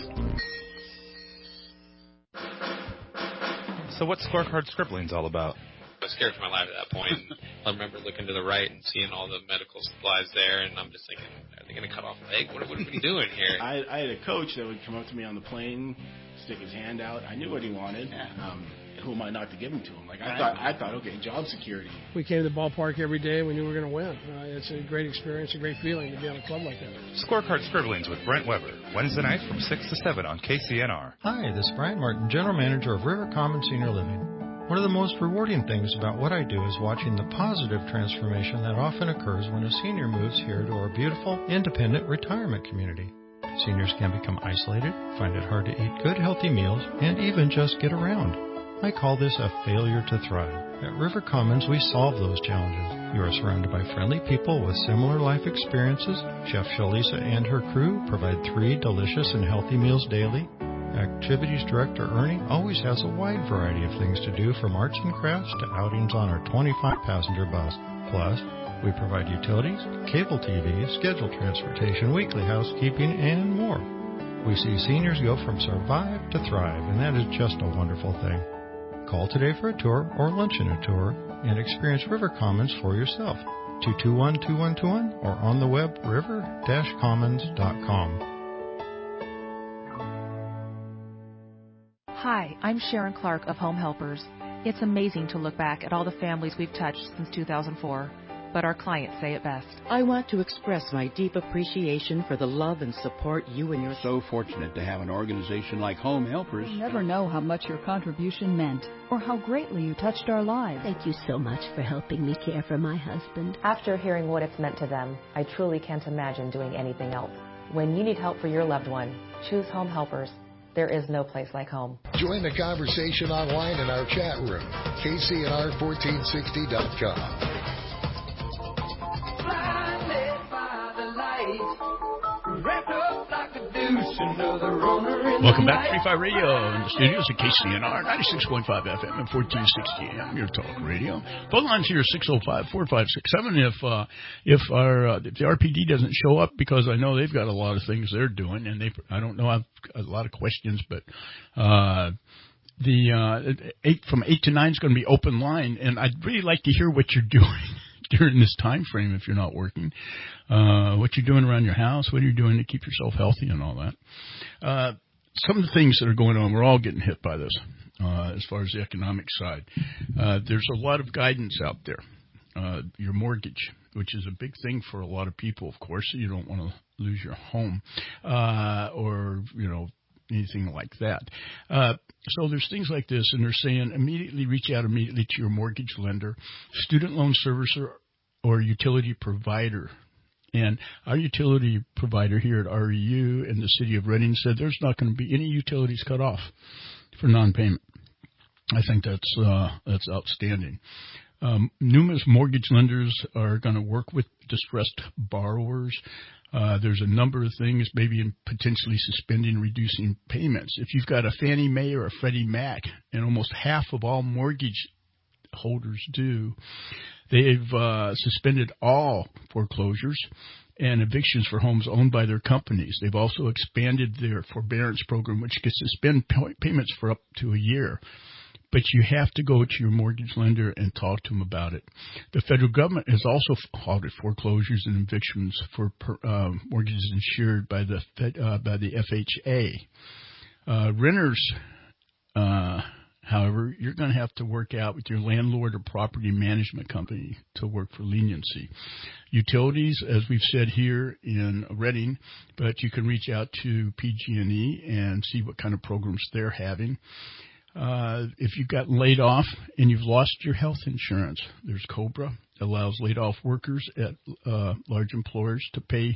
So what's Scorecard Scribblings all about? I was scared for my life at that point. I remember looking to the right and seeing all the medical supplies there, and I'm just thinking, are they going to cut off a leg? What are we doing here? I had a coach that would come up to me on the plane, stick his hand out. I knew what he wanted. Who am I not to give him to him? Like I thought, okay, job security. We came to the ballpark every day and we knew we were going to win. It's a great experience, a great feeling to be on a club like that. Scorecard Scribblings with Brent Weber, Wednesday night from 6 to 7 on KCNR. Hi, this is Brian Martin, General Manager of River Commons Senior Living. One of the most rewarding things about what I do is watching the positive transformation that often occurs when a senior moves here to our beautiful, independent retirement community. Seniors can become isolated, find it hard to eat good, healthy meals, and even just get around. I call this a failure to thrive. At River Commons, we solve those challenges. You are surrounded by friendly people with similar life experiences. Chef Shalisa and her crew provide 3 delicious and healthy meals daily. Activities Director Ernie always has a wide variety of things to do, from arts and crafts to outings on our 25-passenger bus. Plus, we provide utilities, cable TV, scheduled transportation, weekly housekeeping, and more. We see seniors go from survive to thrive, and that is just a wonderful thing. Call today for a tour or luncheon a tour and experience River Commons for yourself. 221-2121 or on the web river-commons.com. Hi, I'm Sharon Clark of Home Helpers. It's amazing to look back at all the families we've touched since 2004. But our clients say it best. I want to express my deep appreciation for the love and support you and your... So fortunate to have an organization like Home Helpers. You never know how much your contribution meant or how greatly you touched our lives. Thank you so much for helping me care for my husband. After hearing what it's meant to them, I truly can't imagine doing anything else. When you need help for your loved one, choose Home Helpers. There is no place like home. Join the conversation online in our chat room, KCNR1460.com. Welcome back to 35 Radio in the studios at KCNR 96.5 FM and 1460 AM, your talk radio. Phone lines here 605-4567. If the RPD doesn't show up, because I know they've got a lot of things they're doing, and I don't know, I've a lot of questions, but from 8 to 9 is going to be open line, and I'd really like to hear what you're doing during this time frame if you're not working, what you're doing around your house, what you're doing to keep yourself healthy and all that. Some of the things that are going on, we're all getting hit by this as far as the economic side. There's a lot of guidance out there. Your mortgage, which is a big thing for a lot of people, of course. You don't want to lose your home or, anything like that. So there's things like this, and they're saying reach out immediately to your mortgage lender, student loan servicer, or utility provider. And our utility provider here at REU in the city of Reading said there's not going to be any utilities cut off for non-payment. I think that's outstanding. Numerous mortgage lenders are going to work with distressed borrowers. There's a number of things, maybe in potentially suspending and reducing payments. If you've got a Fannie Mae or a Freddie Mac, and almost half of all mortgage holders do, they've suspended all foreclosures and evictions for homes owned by their companies. They've also expanded their forbearance program, which can suspend payments for up to a year. But you have to go to your mortgage lender and talk to them about it. The federal government has also halted foreclosures and evictions for mortgages insured by the FHA. Renters, however, you're going to have to work out with your landlord or property management company to work for leniency. Utilities, as we've said here in Reading, but you can reach out to PG&E and see what kind of programs they're having. If you've gotten laid off and you've lost your health insurance, there's COBRA, allows laid off workers at large employers to pay,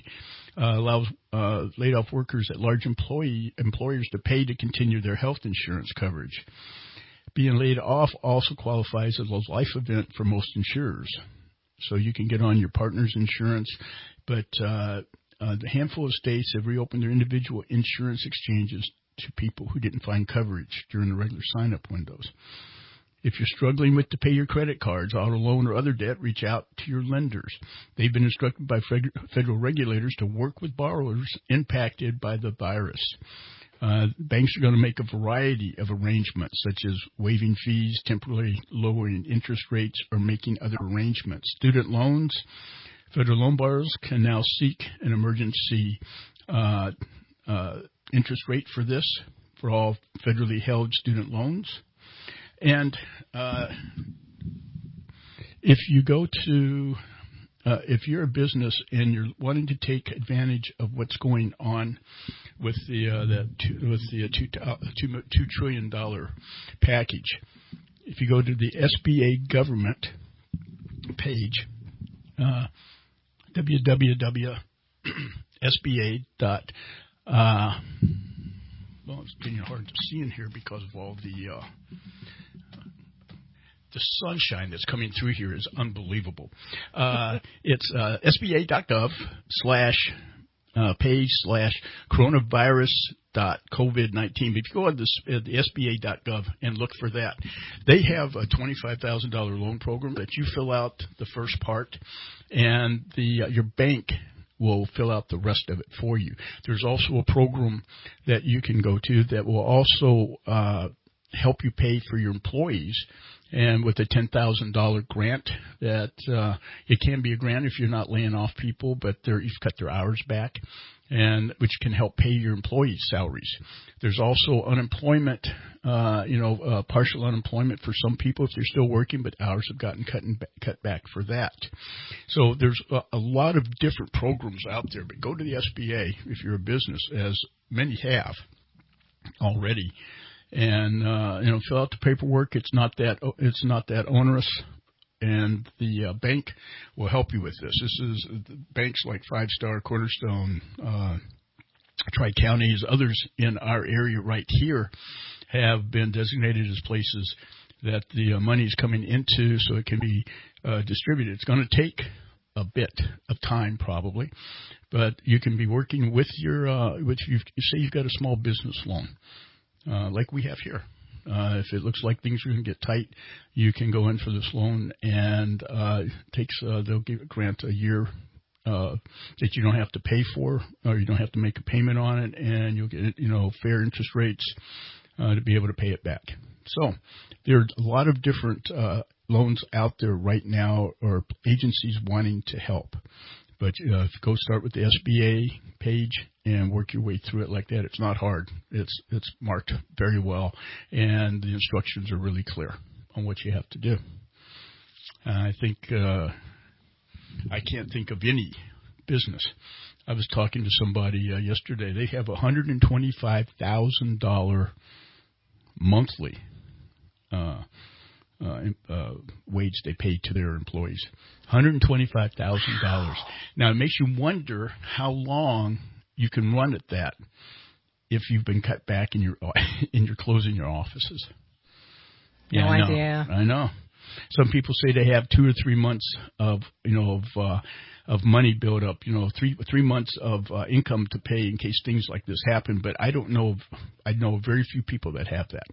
laid off workers at large employers to pay to continue their health insurance coverage. Being laid off also qualifies as a life event for most insurers. So you can get on your partner's insurance, but the handful of states have reopened their individual insurance exchanges to people who didn't find coverage during the regular sign-up windows. If you're struggling to pay your credit cards, auto loan, or other debt, reach out to your lenders. They've been instructed by federal regulators to work with borrowers impacted by the virus. Banks are going to make a variety of arrangements, such as waiving fees, temporarily lowering interest rates, or making other arrangements. Student loans, federal loan borrowers can now seek an emergency interest rate for this, for all federally held student loans. And if you go to, if you're a business and you're wanting to take advantage of what's going on with the $2 trillion package, if you go to the SBA government page, www.sba. Well, it's getting hard to see in here because of all the sunshine that's coming through here is unbelievable. It's sba.gov/page/coronavirus.covid19. If you go on the sba.gov and look for that, they have a $25,000 loan program that you fill out the first part, and your bank will fill out the rest of it for you. There's also a program that you can go to that will also help you pay for your employees, and with a $10,000 grant that it can be a grant if you're not laying off people, but you've cut their hours back, and which can help pay your employees' salaries. There's also unemployment, partial unemployment for some people if they're still working, but hours have gotten cut back for that. So there's a lot of different programs out there, but go to the SBA if you're a business, as many have already. And fill out the paperwork. It's not that onerous, and the bank will help you with this. This is banks like Five Star, Cornerstone, Tri-Counties, others in our area right here have been designated as places that the money is coming into, so it can be distributed. It's going to take a bit of time probably, but you can be working with your say you've got a small business loan. Like we have here. If it looks like things are going to get tight, you can go in for this loan, and they'll grant a year that you don't have to pay for, or you don't have to make a payment on it, and you'll get fair interest rates to be able to pay it back. So there's a lot of different loans out there right now, or agencies wanting to help. But go start with the SBA page and work your way through it like that. It's not hard. It's marked very well, and the instructions are really clear on what you have to do. I think I can't think of any business. I was talking to somebody yesterday. They have $125,000 monthly wage they pay to their employees. $125,000. Now, it makes you wonder how long you can run at that if you've been cut back and you're closing your offices. No idea. I know. Some people say they have 2 or 3 months of money built up. 3 months of income to pay in case things like this happen. But I don't know. I know very few people that have that.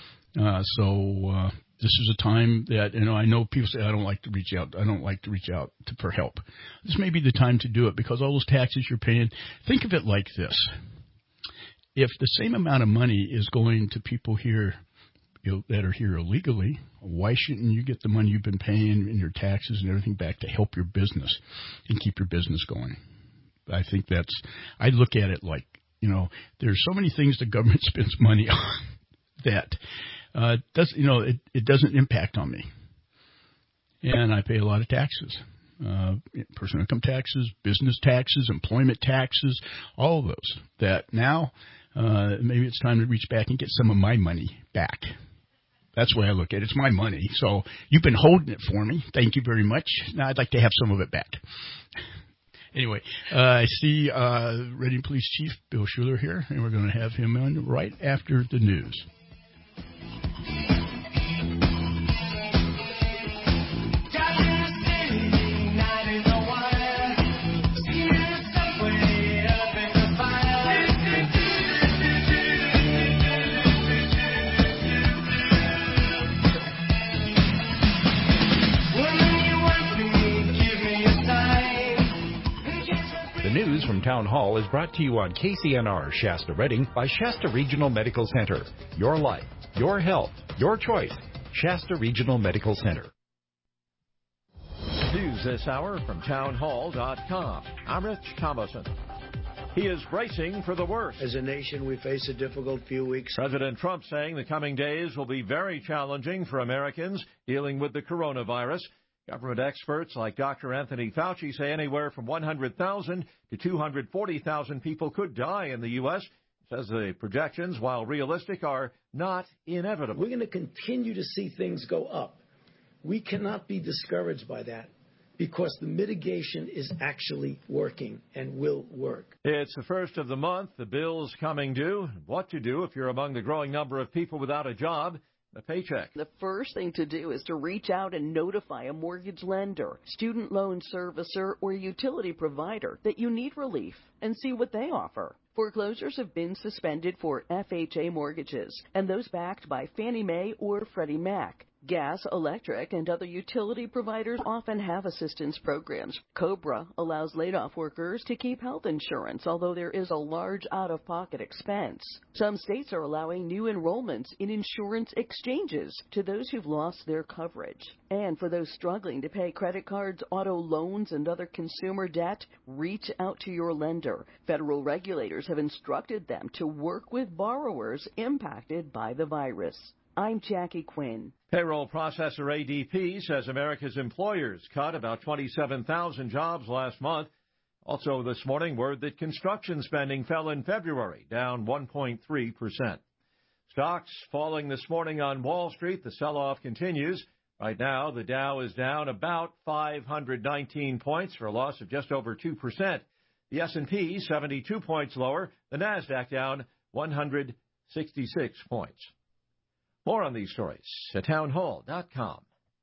This is a time that, I know people say, I don't like to reach out for help. This may be the time to do it, because all those taxes you're paying, think of it like this. If the same amount of money is going to people here that are here illegally, why shouldn't you get the money you've been paying in your taxes and everything back to help your business and keep your business going? I think I look at it like, there's so many things the government spends money on that it doesn't impact on me, and I pay a lot of taxes, personal income taxes, business taxes, employment taxes, all of those. That now maybe it's time to reach back and get some of my money back. That's the way I look at it. It's my money, so you've been holding it for me. Thank you very much. Now I'd like to have some of it back. Anyway, I see Reading Police Chief Bill Schuler here, and we're going to have him on right after the news. news from Town Hall is brought to you on KCNR Shasta Redding by Shasta Regional Medical Center. Your life, your health, your choice. Shasta Regional Medical Center. News this hour from townhall.com. I'm Rich Thomason. He is bracing for the worst. As a nation, we face a difficult few weeks. President Trump saying the coming days will be very challenging for Americans dealing with the coronavirus. Government experts like Dr. Anthony Fauci say anywhere from 100,000 to 240,000 people could die in the U.S. Says the projections, while realistic, are not inevitable. We're going to continue to see things go up. We cannot be discouraged by that because the mitigation is actually working and will work. It's the first of the month. The bill's coming due. What to do if you're among the growing number of people without a job, a paycheck. The first thing to do is to reach out and notify a mortgage lender, student loan servicer, or utility provider that you need relief and see what they offer. Foreclosures have been suspended for FHA mortgages and those backed by Fannie Mae or Freddie Mac. Gas, electric, and other utility providers often have assistance programs. COBRA allows laid-off workers to keep health insurance, although there is a large out-of-pocket expense. Some states are allowing new enrollments in insurance exchanges to those who've lost their coverage. And for those struggling to pay credit cards, auto loans, and other consumer debt, reach out to your lender. Federal regulators have instructed them to work with borrowers impacted by the virus. I'm Jackie Quinn. Payroll processor ADP says America's employers cut about 27,000 jobs last month. Also this morning, word that construction spending fell in February, down 1.3%. Stocks falling this morning on Wall Street. The sell-off continues. Right now, the Dow is down about 519 points for a loss of just over 2%. The S&P 72 points lower. The Nasdaq down 166 points. More on these stories at townhall.com.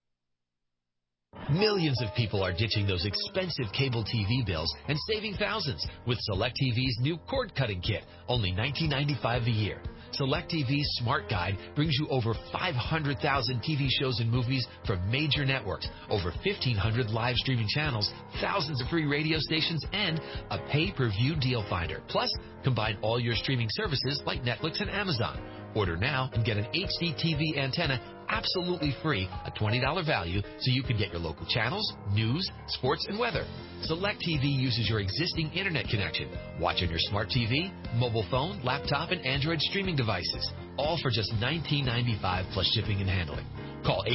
Millions of people are ditching those expensive cable TV bills and saving thousands with Select TV's new cord-cutting kit, only $19.95 a year. Select TV's Smart Guide brings you over 500,000 TV shows and movies from major networks, over 1,500 live streaming channels, thousands of free radio stations, and a pay-per-view deal finder. Plus, combine all your streaming services like Netflix and Amazon. Order now and get an HD TV antenna absolutely free, a $20 value, so you can get your local channels, news, sports, and weather. Select TV uses your existing internet connection. Watch on your smart TV, mobile phone, laptop, and Android streaming devices. All for just $19.95 plus shipping and handling. Call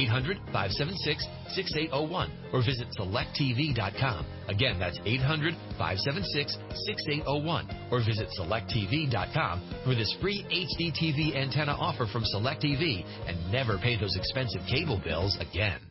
800-576-6801 or visit selecttv.com. Again, that's 800-576-6801 or visit selecttv.com for this free HD TV antenna offer from Select TV and never pay those expensive cable bills again.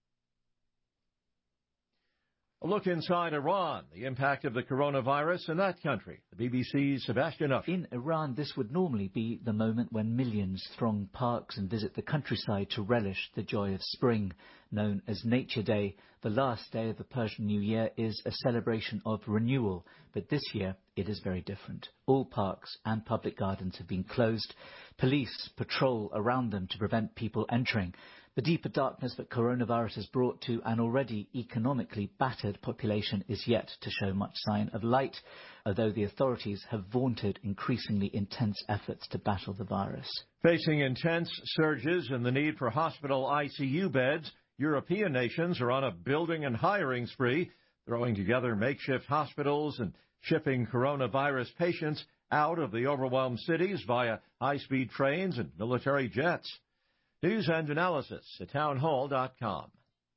A look inside Iran, the impact of the coronavirus in that country. The BBC's Sebastian Uff. In Iran, this would normally be the moment when millions throng parks and visit the countryside to relish the joy of spring. Known as Nature Day, the last day of the Persian New Year is a celebration of renewal. But this year, it is very different. All parks and public gardens have been closed. Police patrol around them to prevent people entering. The deeper darkness that coronavirus has brought to an already economically battered population is yet to show much sign of light, although the authorities have vaunted increasingly intense efforts to battle the virus. Facing intense surges in the need for hospital ICU beds, European nations are on a building and hiring spree, throwing together makeshift hospitals and shipping coronavirus patients out of the overwhelmed cities via high-speed trains and military jets. News and analysis at townhall.com.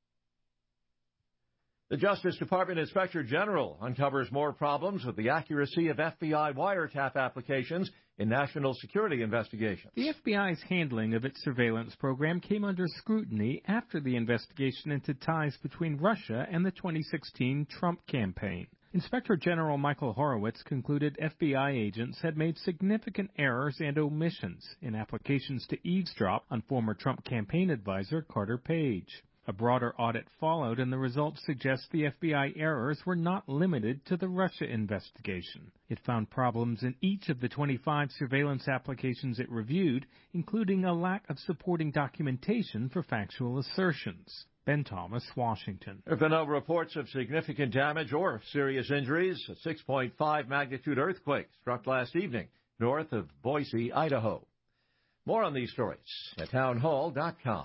The Justice Department Inspector General uncovers more problems with the accuracy of FBI wiretap applications in national security investigations. The FBI's handling of its surveillance program came under scrutiny after the investigation into ties between Russia and the 2016 Trump campaign. Inspector General Michael Horowitz concluded FBI agents had made significant errors and omissions in applications to eavesdrop on former Trump campaign advisor Carter Page. A broader audit followed, and the results suggest the FBI errors were not limited to the Russia investigation. It found problems in each of the 25 surveillance applications it reviewed, including a lack of supporting documentation for factual assertions. Ben Thomas, Washington. There have been no reports of significant damage or serious injuries. A 6.5 magnitude earthquake struck last evening north of Boise, Idaho. More on these stories at townhall.com.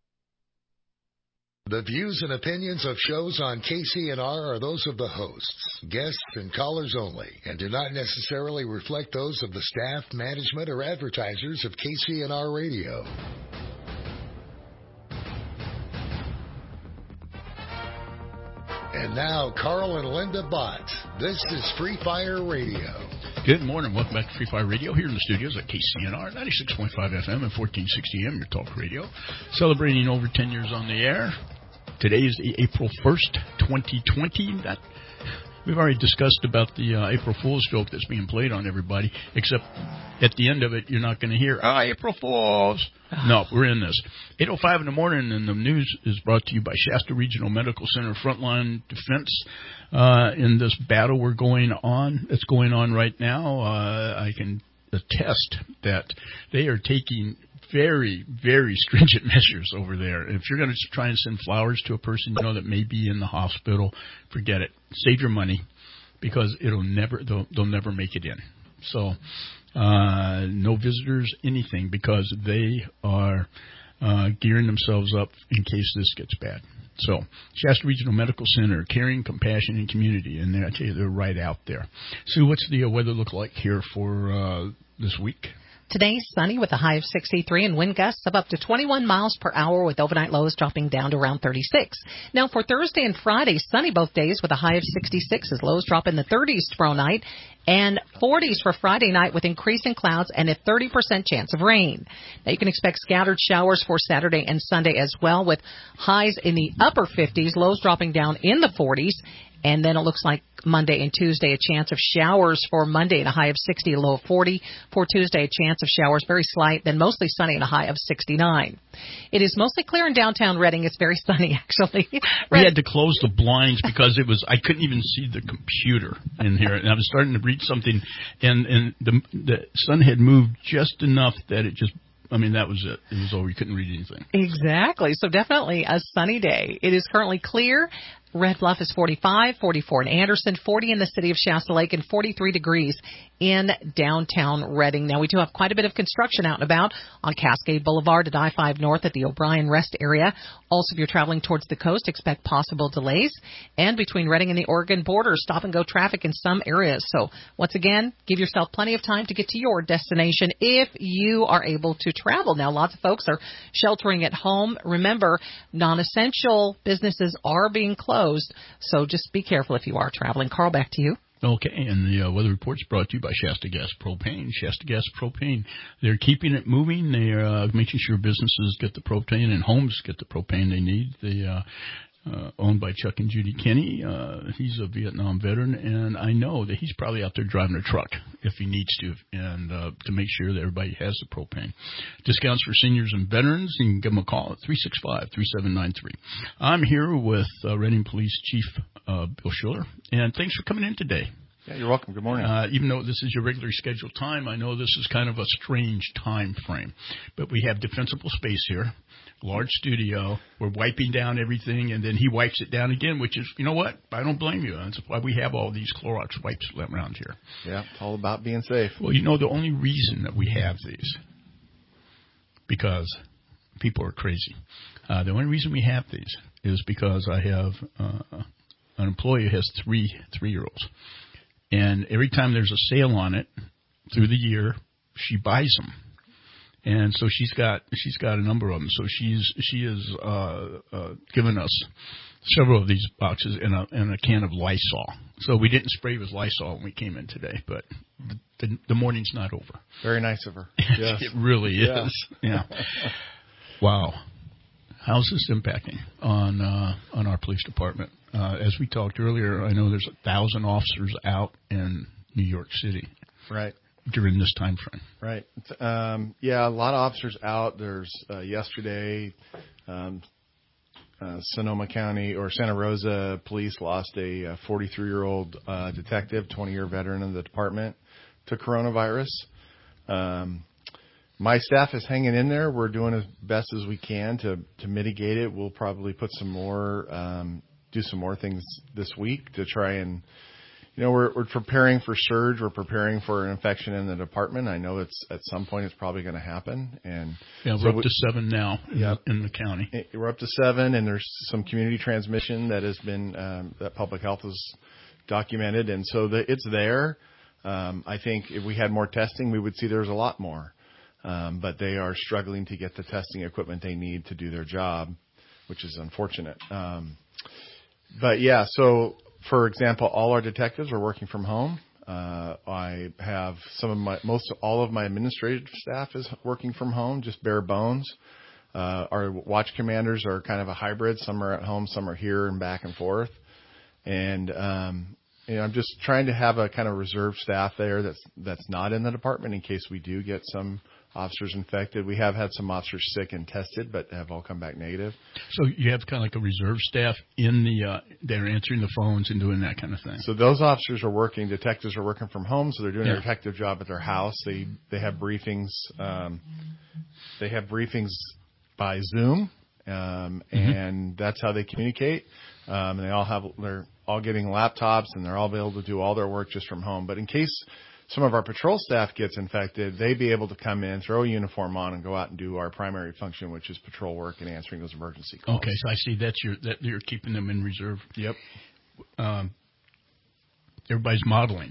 The views and opinions of shows on KCNR are those of the hosts, guests, and callers only, and do not necessarily reflect those of the staff, management, or advertisers of KCNR Radio. And now, Carl and Linda Bott. This is Free Fire Radio. Good morning. Welcome back to Free Fire Radio here in the studios at KCNR, 96.5 FM and 1460 AM, your talk radio. Celebrating over 10 years on the air. Today is April 1st, 2020. We've already discussed about the April Fool's joke that's being played on everybody, except at the end of it, you're not going to hear, April Fools. No, we're in this. 8:05 in the morning, and the news is brought to you by Shasta Regional Medical Center Frontline Defense. In this battle that's going on right now, I can attest that they are taking very, very stringent measures over there. If you're going to try and send flowers to a person that may be in the hospital, forget it. Save your money, because they'll never make it in. So no visitors, anything, because they are gearing themselves up in case this gets bad. So Shasta Regional Medical Center, caring, compassion, and community, and I tell you, they're right out there. Sue, what's the weather look like here for this week? Today, sunny with a high of 63 and wind gusts of up to 21 miles per hour with overnight lows dropping down to around 36. Now, for Thursday and Friday, sunny both days with a high of 66 as lows drop in the 30s tomorrow night and 40s for Friday night with increasing clouds and a 30% chance of rain. Now, you can expect scattered showers for Saturday and Sunday as well with highs in the upper 50s, lows dropping down in the 40s. And then it looks like Monday and Tuesday, a chance of showers for Monday and a high of 60, a low of 40. For Tuesday, a chance of showers, very slight, then mostly sunny and a high of 69. It is mostly clear in downtown Reading. It's very sunny, actually. We had to close the blinds because I couldn't even see the computer in here. And I was starting to read something, and the sun had moved just enough that that was it. It was over. You couldn't read anything. Exactly. So definitely a sunny day. It is currently clear. Red Bluff is 45, 44 in Anderson, 40 in the city of Shasta Lake, and 43 degrees in downtown Reading. Now, we do have quite a bit of construction out and about on Cascade Boulevard at I-5 North at the O'Brien Rest area. Also, if you're traveling towards the coast, expect possible delays. And between Reading and the Oregon border, stop-and-go traffic in some areas. So, once again, give yourself plenty of time to get to your destination if you are able to travel. Now, lots of folks are sheltering at home. Remember, non-essential businesses are being closed. So just be careful if you are traveling. Carl, back to you. Okay, and the weather report's brought to you by Shasta Gas Propane. Shasta Gas Propane, they're keeping it moving. They're making sure businesses get the propane and homes get the propane they need. They owned by Chuck and Judy Kinney. He's a Vietnam veteran, and I know that he's probably out there driving a truck if he needs to, and to make sure that everybody has the propane. Discounts for seniors and veterans. You can give them a call at 365-3793. I'm here with Reading Police Chief Bill Schuller, and thanks for coming in today. Yeah, you're welcome. Good morning. Even though this is your regularly scheduled time, I know this is kind of a strange time frame, but we have defensible space here. Large studio. We're wiping down everything, and then he wipes it down again, which is, you know what? I don't blame you. That's why we have all these Clorox wipes around here. Yeah, it's all about being safe. Well, the only reason that we have these, because people are crazy. The only reason we have these is because I have an employee who has three-year-olds. And every time there's a sale on it through the year, she buys them. And so she's got a number of them. So she has given us several of these boxes and a can of Lysol. So we didn't spray with Lysol when we came in today, but the morning's not over. Very nice of her. Yes. It really is. Yeah. Wow. How's this impacting on our police department? As we talked earlier, I know there's 1,000 officers out in New York City. Right. During this time frame. Right. Yeah, a lot of officers out. There's yesterday, Sonoma County or Santa Rosa Police lost a 43-year-old detective, 20-year veteran of the department, to coronavirus. My staff is hanging in there. We're doing as best as we can to mitigate it. We'll probably put some more, do some more things this week to try and, we're preparing for surge. We're preparing for an infection in the department. I know it's at some point it's probably going to happen. And we're up to 7 now in the county. We're up to 7, and there's some community transmission that has been that public health has documented, and so it's there. I think if we had more testing, we would see there's a lot more. But they are struggling to get the testing equipment they need to do their job, which is unfortunate. But yeah, so for example, all our detectives are working from home. I have all of my administrative staff is working from home, just bare bones. Our watch commanders are kind of a hybrid. Some are at home, some are here and back and forth. And, I'm just trying to have a kind of reserve staff there that's not in the department in case we do get some officers infected. We have had some officers sick and tested, but have all come back negative. So you have kind of like a reserve staff they're answering the phones and doing that kind of thing. So those officers are working, detectives are working from home, so they're doing their detective job at their house. They have briefings. They have briefings by Zoom, and that's how they communicate. And they're all getting laptops, and they're all able to do all their work just from home. But in case some of our patrol staff gets infected, they'd be able to come in, throw a uniform on, and go out and do our primary function, which is patrol work and answering those emergency calls. Okay, so I see that you're keeping them in reserve. Yep. Everybody's modeling.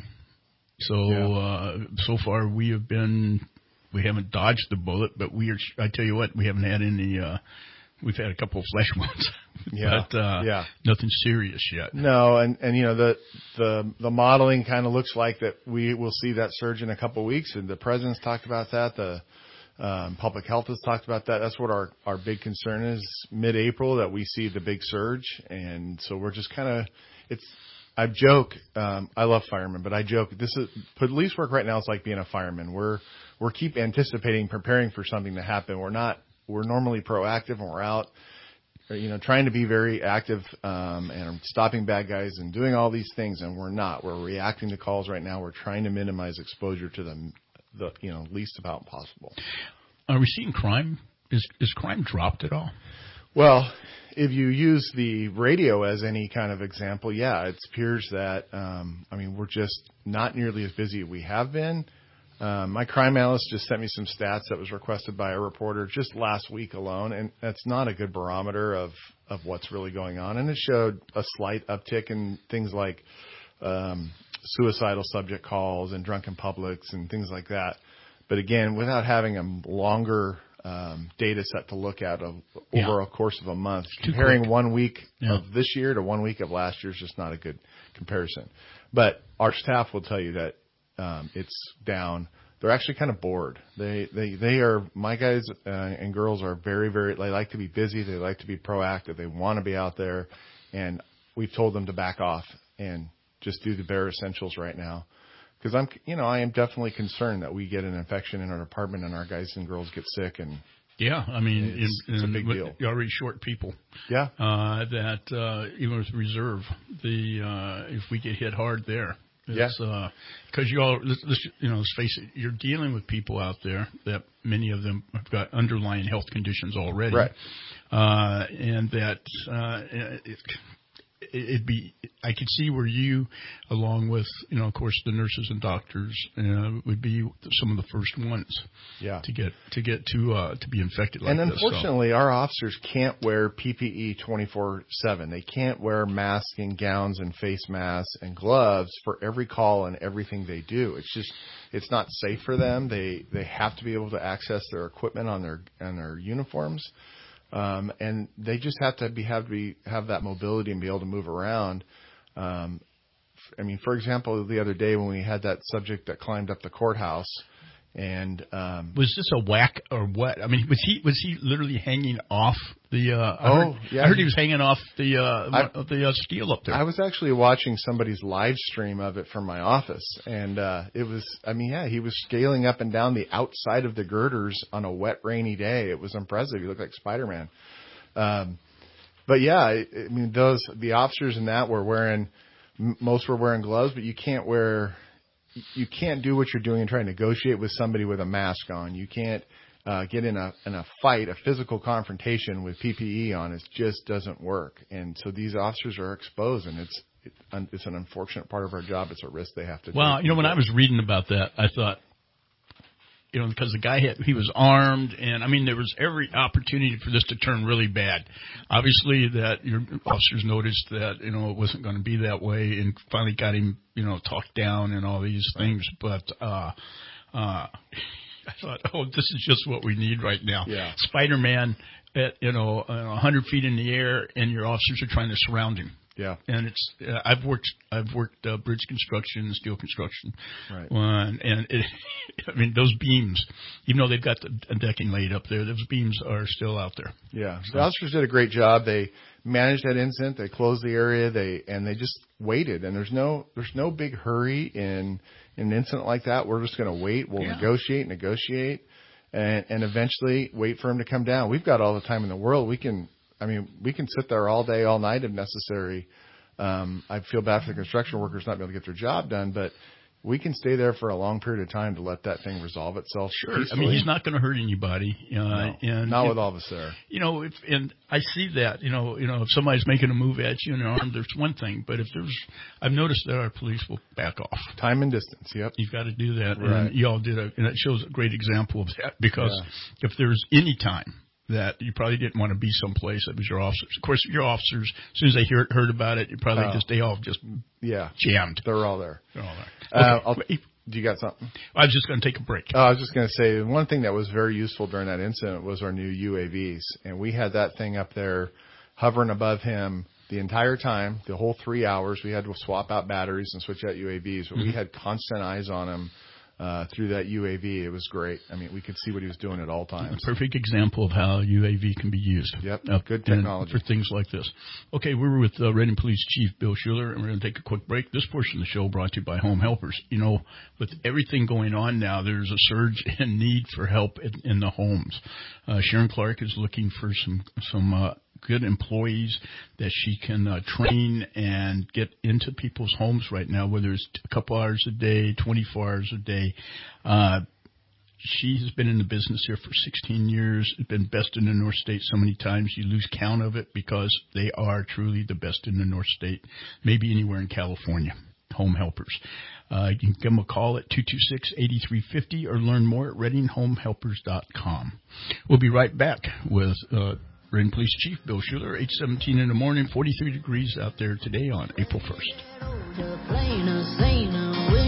So so far we haven't dodged the bullet, but I tell you what, we haven't had any. We've had a couple of flesh wounds, but nothing serious yet. No, and the modeling kind of looks like that we will see that surge in a couple of weeks, and the president's talked about that. The public health has talked about that. That's what our big concern is, mid-April, that we see the big surge, and so we're just kind of I joke, I love firemen, but I joke, police work right now is like being a fireman. We're keep anticipating, preparing for something to happen. We're normally proactive, and we're out, trying to be very active, and stopping bad guys and doing all these things. And we're not. We're reacting to calls right now. We're trying to minimize exposure to them, least amount possible. Are we seeing crime? Is crime dropped at all? Well, if you use the radio as any kind of example, it appears that, we're just not nearly as busy as we have been. My crime analyst just sent me some stats that was requested by a reporter just last week alone, and that's not a good barometer of what's really going on. And it showed a slight uptick in things like suicidal subject calls and drunken publics and things like that. But again, without having a longer data set to look at over a course of a month, comparing 1 week of this year to 1 week of last year is just not a good comparison. But our staff will tell you that it's down. They're actually kind of bored. They are, my guys and girls are very, very, they like to be busy. They like to be proactive. They want to be out there. And we've told them to back off and just do the bare essentials right now. Because I am definitely concerned that we get an infection in our department and our guys and girls get sick. And it's a big deal. You're already short people. Yeah. That even with reserve, if we get hit hard there. Because let's face it, you're dealing with people out there that many of them have got underlying health conditions already, right? And that I could see where you, along with of course the nurses and doctors, would be some of the first ones, to get to be infected like this. And unfortunately, our officers can't wear PPE 24/7. They can't wear masks and gowns and face masks and gloves for every call and everything they do. It's not safe for them. They have to be able to access their equipment on their uniforms. And they just have to have that mobility and be able to move around. For example, the other day when we had that subject that climbed up the courthouse, and was this a whack or what? Was he literally hanging off the? I heard he was hanging off the steel up there. I was actually watching somebody's live stream of it from my office, and it was. He was scaling up and down the outside of the girders on a wet, rainy day. It was impressive. He looked like Spider-Man. But the officers in that were wearing. Most were wearing gloves, but you can't wear you can't do what you're doing and try to negotiate with somebody with a mask on. You can't get in a fight, a physical confrontation with PPE on. It just doesn't work. And so these officers are exposed, and it's an unfortunate part of our job. It's a risk they have to take. Well, when I was reading about that, I thought, because the guy he was armed, and there was every opportunity for this to turn really bad. Obviously, that your officers noticed that it wasn't going to be that way, and finally got him talked down and all these things. But I thought, this is just what we need right now. Yeah. Spider-Man at 100 feet in the air, and your officers are trying to surround him. Yeah, and it's I've worked bridge construction, steel construction, right? And those beams, even though they've got the decking laid up there, those beams are still out there. Yeah, so the officers did a great job. They managed that incident. They closed the area. They just waited. And there's no big hurry in an incident like that. We're just going to wait. We'll negotiate, and eventually wait for him to come down. We've got all the time in the world. We can sit there all day, all night if necessary. I feel bad for the construction workers not being able to get their job done, but we can stay there for a long period of time to let that thing resolve itself. Sure. Peacefully. He's not going to hurt anybody. No, not with all of us there. And I see that, if somebody's making a move at you and they're armed, there's one thing. But I've noticed that our police will back off. Time and distance, yep. You've got to do that. Right. And y'all did and it shows a great example of that, because if there's any time that you probably didn't want to be someplace, that was your officers. Of course, your officers, as soon as they heard about it, they all just jammed. They're all there. Okay. Do you got something? I was just going to take a break. I was just going to say, one thing that was very useful during that incident was our new UAVs. And we had that thing up there hovering above him the entire time, the whole 3 hours. We had to swap out batteries and switch out UAVs, but we had constant eyes on him through that UAV. It was great. We could see what he was doing at all times. A perfect example of how UAV can be used. Yep, good technology. For things like this. Okay, we were with Reading Police Chief Bill Schuler, and we're going to take a quick break. This portion of the show brought to you by Home Helpers. With everything going on now, there's a surge in need for help in the homes. Sharon Clark is looking for some good employees that she can train and get into people's homes right now, whether it's a couple hours a day, 24 hours a day. She has been in the business here for 16 years, been best in the North State so many times you lose count of it, because they are truly the best in the North State, maybe anywhere in California. Home Helpers. You can give them a call at 226-8350 or learn more at readinghomehelpers.com. We'll be right back with Reading Police Chief Bill Schuler, 8:17 in the morning, 43 degrees out there today on April 1st.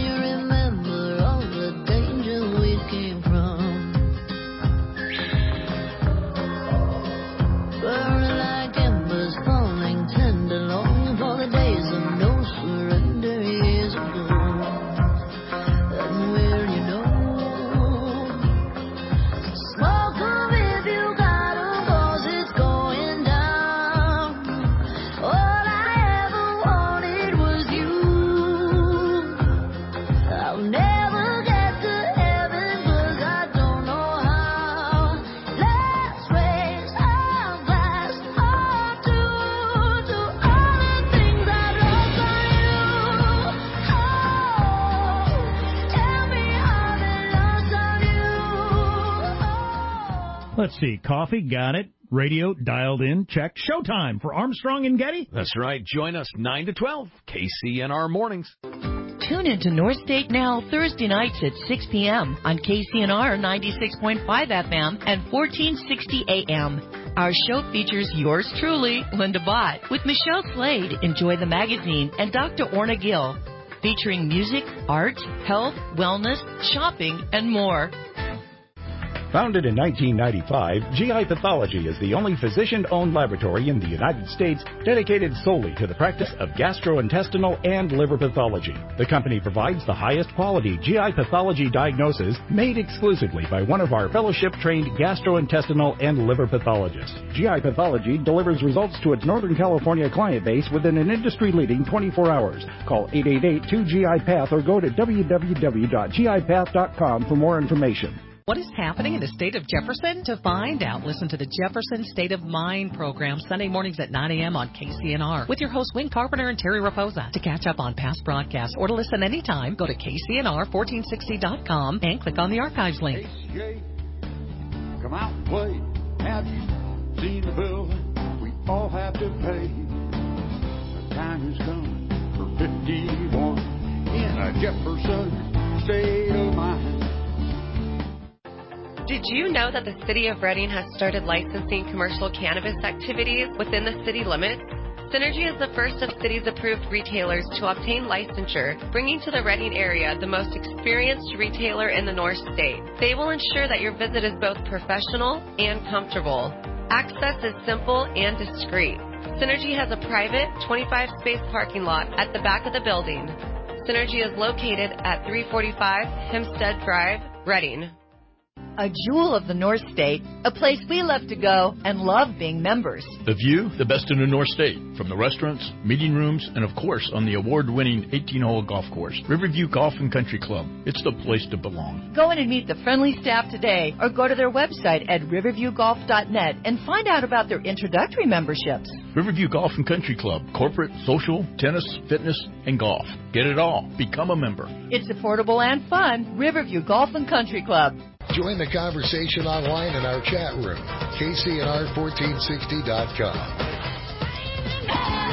Let's see. Coffee, got it. Radio, dialed in, check. Showtime for Armstrong and Getty. That's right. Join us 9 to 12, KCNR Mornings. Tune into North State Now Thursday nights at 6 p.m. on KCNR 96.5 FM and 1460 AM. Our show features yours truly, Linda Bott, with Michelle Slade, Enjoy the Magazine, and Dr. Orna Gill, featuring music, art, health, wellness, shopping, and more. Founded in 1995, GI Pathology is the only physician-owned laboratory in the United States dedicated solely to the practice of gastrointestinal and liver pathology. The company provides the highest quality GI pathology diagnosis made exclusively by one of our fellowship-trained gastrointestinal and liver pathologists. GI Pathology delivers results to its Northern California client base within an industry-leading 24 hours. Call 888-2GI-PATH or go to www.gipath.com for more information. What is happening in the state of Jefferson? To find out, listen to the Jefferson State of Mind program Sunday mornings at 9 a.m. on KCNR with your hosts Wayne Carpenter and Terry Raposa. To catch up on past broadcasts or to listen anytime, go to KCNR1460.com and click on the archives link. HCA, come out and play. Have you seen the bill we all have to pay? The time has come for 51 in a Jefferson State of Mind. Did you know that the City of Reading has started licensing commercial cannabis activities within the city limits? Synergy is the first of city's approved retailers to obtain licensure, bringing to the Reading area the most experienced retailer in the North State. They will ensure that your visit is both professional and comfortable. Access is simple and discreet. Synergy has a private 25-space parking lot at the back of the building. Synergy is located at 345 Hempstead Drive, Reading. A jewel of the North State, a place we love to go and love being members. The view, the best in the North State, from the restaurants, meeting rooms, and of course on the award-winning 18-hole golf course, Riverview Golf and Country Club. It's the place to belong. Go in and meet the friendly staff today or go to their website at riverviewgolf.net and find out about their introductory memberships. Riverview Golf and Country Club, corporate, social, tennis, fitness, and golf. Get it all. Become a member. It's affordable and fun. Riverview Golf and Country Club. Join the conversation online in our chat room, KCNR1460.com.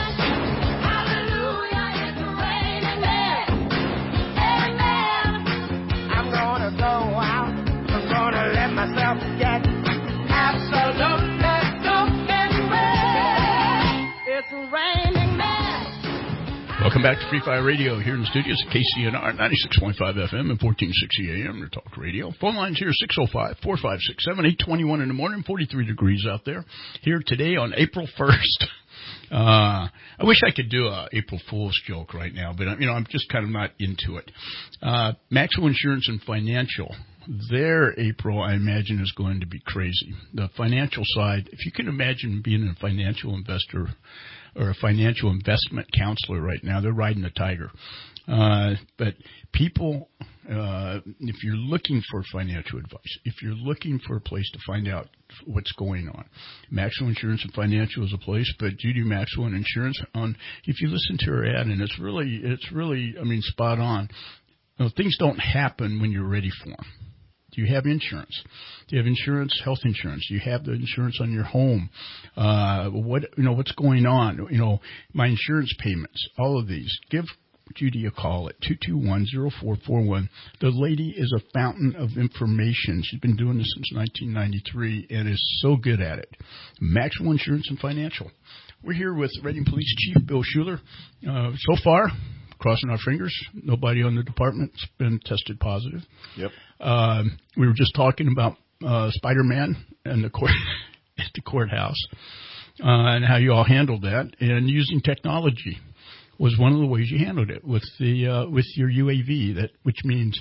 Welcome back to Free Fire Radio here in the studios at KCNR 96.5 FM and 1460 AM to Talk Radio. Phone lines here 605-456-7821 in the morning, 43 degrees out there. Here today on April 1st. I wish I could do a April Fool's joke right now, but I'm just kind of not into it. Maxwell Insurance and Financial. Their April, I imagine, is going to be crazy. The financial side, if you can imagine being a financial investor or a financial investment counselor right now, they're riding the tiger. But people, if you're looking for financial advice, if you're looking for a place to find out what's going on, Maxwell Insurance and Financial is a place. But Judy Maxwell and Insurance, if you listen to her ad, and it's really, spot on. Things don't happen when you're ready for them. Do you have insurance? Do you have insurance, health insurance? Do you have the insurance on your home? What's going on? My insurance payments, all of these. Give Judy a call at 221-0441. The lady is a fountain of information. She's been doing this since 1993 and is so good at it. Maxwell Insurance and Financial. We're here with Reading Police Chief Bill Schuler. So far, crossing our fingers, nobody on the department's been tested positive. Yep. We were just talking about Spider-Man and the court at the courthouse and how you all handled that. And using technology was one of the ways you handled it with your UAV, which means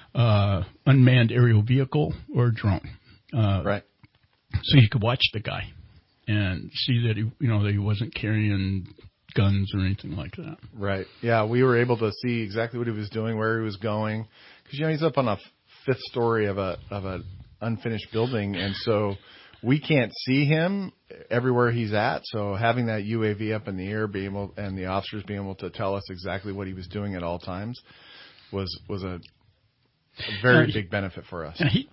unmanned aerial vehicle or drone. Right. So you could watch the guy and see that that he wasn't carrying guns or anything like that. Right. Yeah, we were able to see exactly what he was doing, where he was going, because he's up on a fifth story of an unfinished building, and so we can't see him everywhere he's at. So having that UAV up in the air, and the officers being able to tell us exactly what he was doing at all times, was a very big benefit for us. And he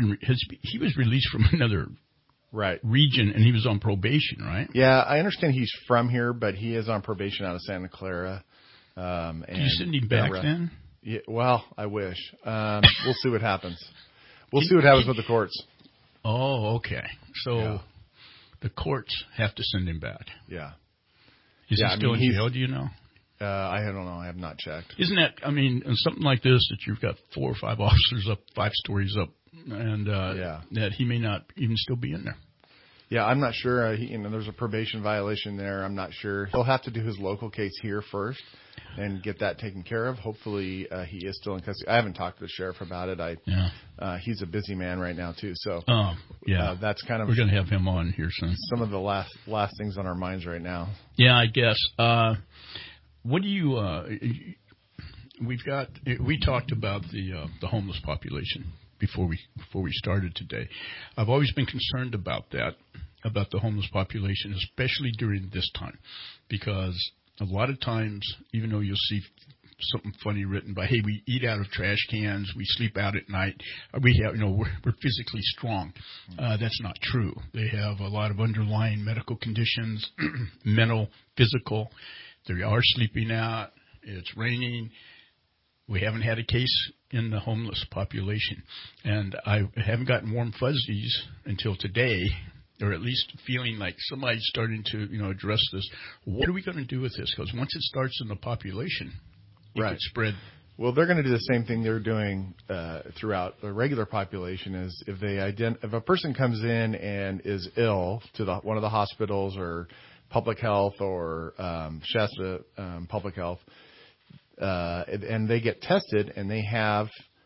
was released from another region, and he was on probation, right? Yeah, I understand he's from here, but he is on probation out of Santa Clara. Can you send him back then? Yeah, well, I wish. We'll see what happens. We'll see what happens with the courts. Oh, okay. So the courts have to send him back. Yeah. Is he still in jail, do you know? I don't know. I have not checked. Isn't that, something like this, that you've got 4 or 5 officers up, 5 stories up, and that he may not even still be in there. Yeah, I'm not sure. There's a probation violation there. I'm not sure. He'll have to do his local case here first and get that taken care of. Hopefully, he is still in custody. I haven't talked to the sheriff about it. He's a busy man right now too. So that's kind of, we're going to have him on here soon. Some of the last things on our minds right now. Yeah, I guess. What do you? We talked about the homeless population before we started today. I've always been concerned about that, about the homeless population, especially during this time, because a lot of times, even though you'll see something funny written by, hey, we eat out of trash cans, we sleep out at night, we have, we're physically strong. That's not true. They have a lot of underlying medical conditions, mental, physical. They are sleeping out. It's raining. We haven't had a case in the homeless population. And I haven't gotten warm fuzzies until today, or at least feeling like somebody's starting to, address this. What are we going to do with this? Because once it starts in the population, it could spread. Well, they're going to do the same thing they're doing throughout the regular population. Is if a person comes in and is ill to one of the hospitals or public health or Shasta Public Health, and they get tested and they have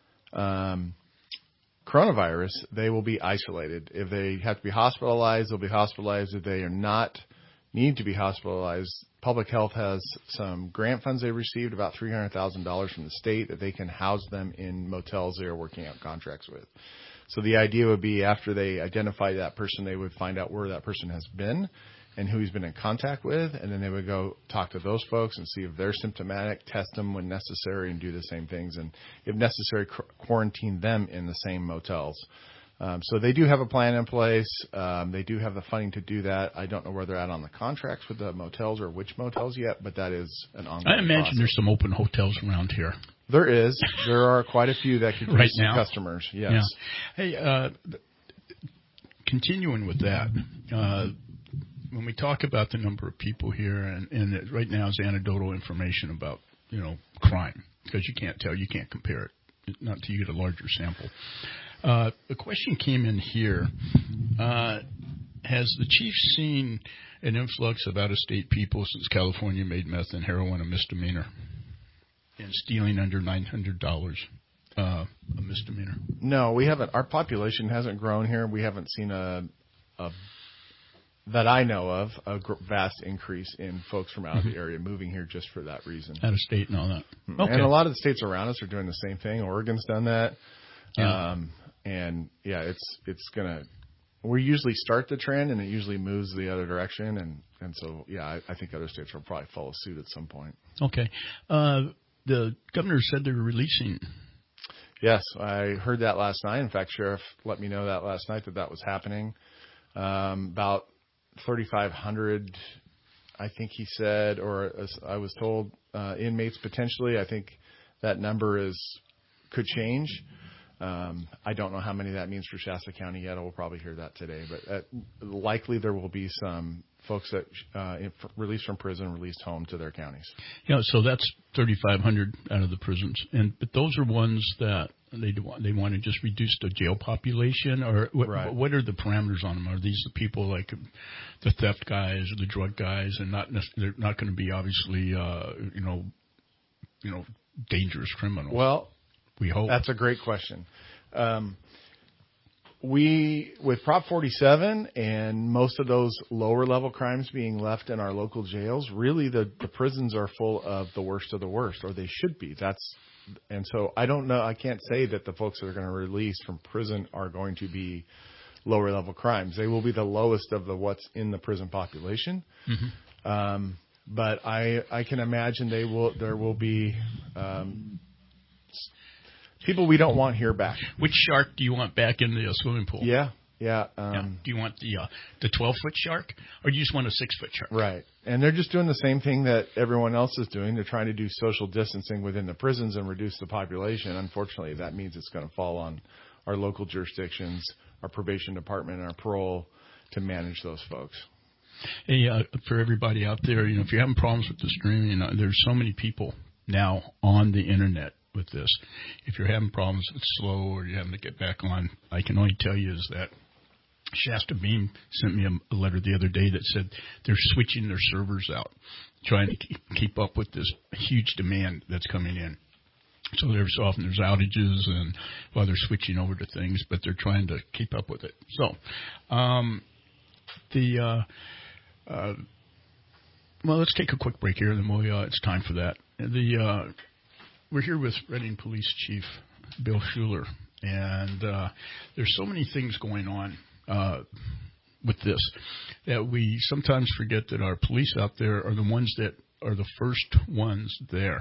coronavirus, they will be isolated. If they have to be hospitalized, they'll be hospitalized. If they are not need to be hospitalized, Public Health has some grant funds they received, about $300,000 from the state, that they can house them in motels they are working out contracts with. So the idea would be after they identify that person, they would find out where that person has been and who he's been in contact with, and then they would go talk to those folks and see if they're symptomatic, test them when necessary, and do the same things, and if necessary, quarantine them in the same motels. So they do have a plan in place. They do have the funding to do that. I don't know where they're at on the contracts with the motels or which motels yet, but that is an ongoing I imagine process. There's some open hotels around here. There is. There are quite a few that could use right some now. customers. Yes. Yeah. Hey, continuing with that, when we talk about the number of people here, and it right now is anecdotal information about, crime, because you can't tell, you can't compare it, not until you get a larger sample. The question came in here. Has the chief seen an influx of out-of-state people since California made meth and heroin a misdemeanor and stealing under $900 a misdemeanor? No, we haven't. Our population hasn't grown here. We haven't seen that I know of, a vast increase in folks from out of the area moving here just for that reason. Out of state and all that. Okay. And a lot of the states around us are doing the same thing. Oregon's done that. Yeah. And yeah, it's gonna. We usually start the trend, and it usually moves the other direction, and so yeah, I think other states will probably follow suit at some point. Okay, the governor said they were releasing. Yes, I heard that last night. In fact, Sheriff let me know that last night that was happening. About 3,500, I think he said, or as I was told, inmates potentially. I think that number could change. I don't know how many that means for Shasta County yet. We'll probably hear that today. But likely there will be some folks that released from prison, released home to their counties. Yeah, so that's 3,500 out of the prisons. But those are ones that they want to just reduce the jail population? Or what are the parameters on them? Are these the people like the theft guys or the drug guys, and they're not going to be obviously, dangerous criminals? Well, we hope. That's a great question. With Prop 47 and most of those lower level crimes being left in our local jails, really the prisons are full of the worst of the worst, or they should be. And so I don't know. I can't say that the folks that are going to release from prison are going to be lower level crimes. They will be the lowest of what's in the prison population. Mm-hmm. But I can imagine there will be people we don't want here back. Which shark do you want back in the swimming pool? Yeah. Do you want the 12-foot shark, or do you just want a 6-foot shark? Right. And they're just doing the same thing that everyone else is doing. They're trying to do social distancing within the prisons and reduce the population. Unfortunately, that means it's going to fall on our local jurisdictions, our probation department, and our parole to manage those folks. Hey, for everybody out there, if you're having problems with the streaming, there's so many people now on the internet with this. If you're having problems, it's slow, or you're having to get back on, I can only tell you is that Shasta Beam sent me a letter the other day that said they're switching their servers out, trying to keep up with this huge demand that's coming in. So there's outages and while they're switching over to things, but they're trying to keep up with it. So, let's take a quick break here, and then it's time for that. We're here with Reading Police Chief Bill Schuler, And there's so many things going on with this that we sometimes forget that our police out there are the ones that are the first ones there.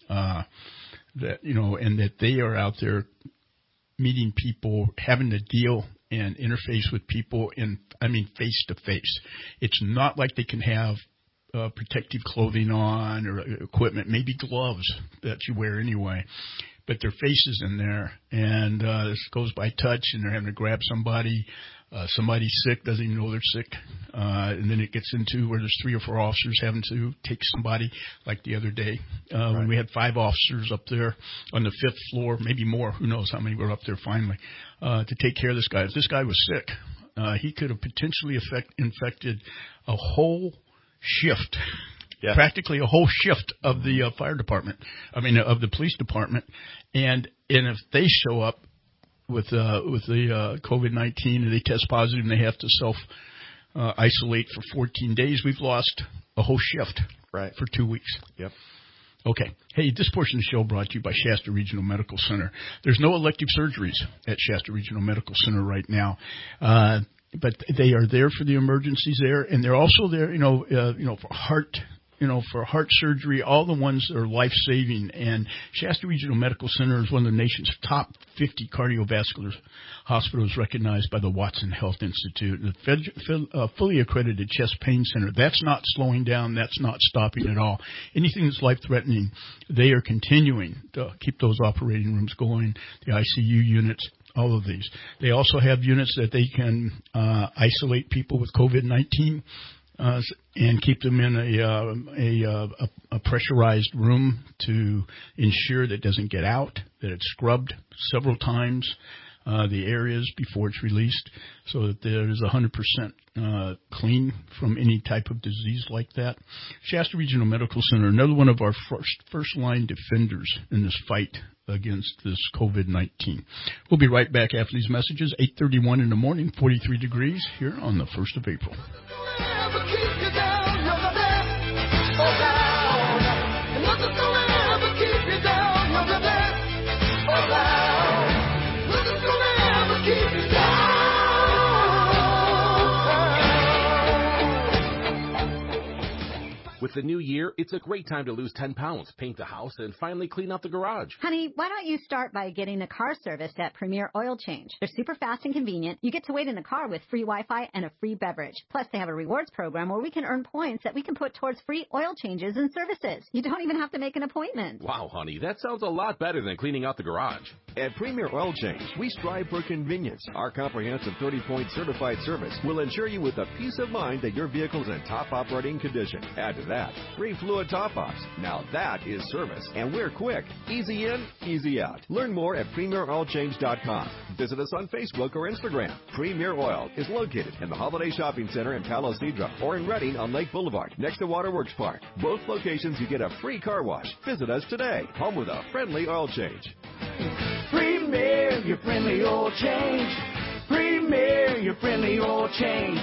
That, you know, and that they are out there meeting people, having to deal and interface with people face to face. It's not like they can have protective clothing on or equipment, maybe gloves that you wear anyway, but their face is in there, and this goes by touch, and they're having to grab somebody. Somebody's sick, doesn't even know they're sick, and then it gets into where there's 3 or 4 officers having to take somebody, like the other day when we had 5 officers up there on the 5th floor, maybe more, who knows how many were up there finally, to take care of this guy. If this guy was sick, he could have potentially infected a whole shift, practically a whole shift of the fire department, of the police department, and if they show up with the COVID-19 and they test positive and they have to self-isolate for 14 days, we've lost a whole shift for 2 weeks. Yep. Okay. Hey, this portion of the show brought to you by Shasta Regional Medical Center. There's no elective surgeries at Shasta Regional Medical Center right now. But they are there for the emergencies there, and they're also there, for heart surgery, all the ones that are life-saving. And Shasta Regional Medical Center is one of the nation's top 50 cardiovascular hospitals recognized by the Watson Health Institute. The fully accredited chest pain center. That's not slowing down. That's not stopping at all. Anything that's life-threatening, they are continuing to keep those operating rooms going, the ICU units, all of these. They also have units that they can isolate people with COVID-19 and keep them in a pressurized room to ensure that it doesn't get out, that it's scrubbed several times, the areas before it's released, so that there's 100% clean from any type of disease like that. Shasta Regional Medical Center, another one of our first-line defenders in this fight against this COVID-19. We'll be right back after these messages, 8:31 in the morning, 43 degrees here on the 1st of April. With the new year, it's a great time to lose 10 pounds, paint the house, and finally clean out the garage. Honey, why don't you start by getting a car serviced at Premier Oil Change? They're super fast and convenient. You get to wait in the car with free Wi-Fi and a free beverage. Plus, they have a rewards program where we can earn points that we can put towards free oil changes and services. You don't even have to make an appointment. Wow, honey, that sounds a lot better than cleaning out the garage. At Premier Oil Change, we strive for convenience. Our comprehensive 30-point certified service will ensure you with the peace of mind that your vehicle's in top operating condition. Add to that, free fluid top-ups. Now that is service, and we're quick. Easy in, easy out. Learn more at PremierOilChange.com. Visit us on Facebook or Instagram. Premier Oil is located in the Holiday Shopping Center in Palo Cedro or in Redding on Lake Boulevard, next to Waterworks Park. Both locations you get a free car wash. Visit us today. Home with a friendly oil change. Premier, your friendly oil change. Premier, your friendly oil change.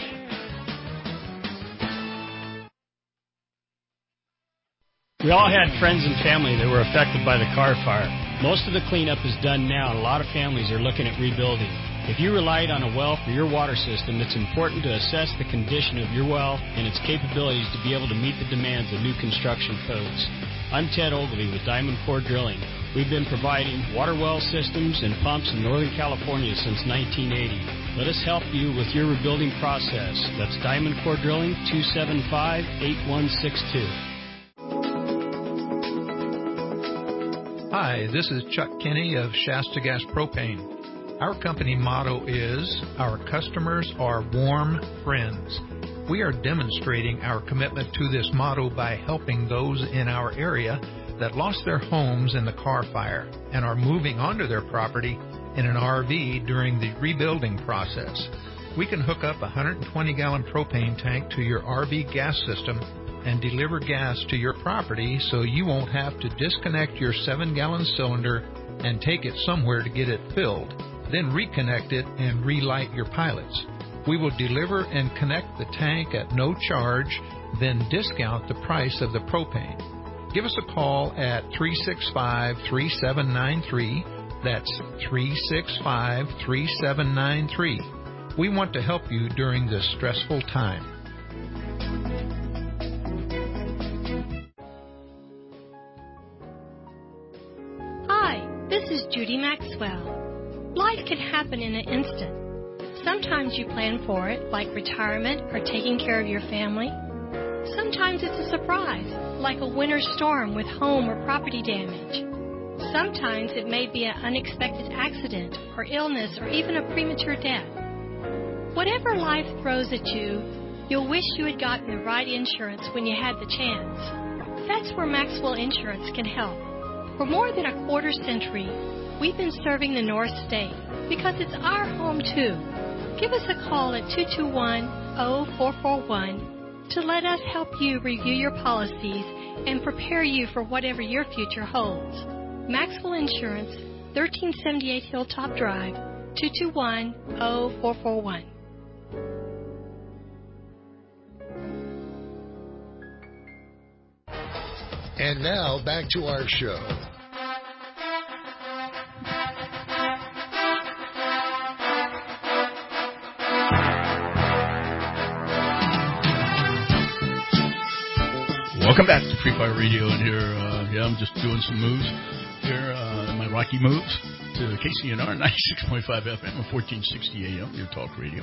We all had friends and family that were affected by the car fire. Most of the cleanup is done now, and a lot of families are looking at rebuilding. If you relied on a well for your water system, it's important to assess the condition of your well and its capabilities to be able to meet the demands of new construction codes. I'm Ted Ogilvie with Diamond Core Drilling. We've been providing water well systems and pumps in Northern California since 1980. Let us help you with your rebuilding process. That's Diamond Core Drilling, 275-8162. Hi, this is Chuck Kinney of Shasta Gas Propane. Our company motto is, our customers are warm friends. We are demonstrating our commitment to this motto by helping those in our area that lost their homes in the car fire and are moving onto their property in an RV during the rebuilding process. We can hook up a 120-gallon propane tank to your RV gas system and deliver gas to your property so you won't have to disconnect your 7-gallon cylinder and take it somewhere to get it filled, then reconnect it and relight your pilots. We will deliver and connect the tank at no charge, then discount the price of the propane. Give us a call at 365-3793 That's 365-3793. We want to help you during this stressful time. Hi, this is Judy Maxwell. Life can happen in an instant. Sometimes you plan for it, like retirement or taking care of your family. Sometimes it's a surprise, like a winter storm with home or property damage. Sometimes it may be an unexpected accident or illness or even a premature death. Whatever life throws at you, you'll wish you had gotten the right insurance when you had the chance. That's where Maxwell Insurance can help. For more than a quarter century, we've been serving the North State because it's our home too. Give us a call at 221-0441 to let us help you review your policies and prepare you for whatever your future holds. Maxwell Insurance, 1378 Hilltop Drive, 221-0441. And now back to our show. Welcome back to Free Fire Radio, and here, I'm just doing some moves here, my Rocky moves to KCNR 96.5 FM and 1460 AM, your talk radio.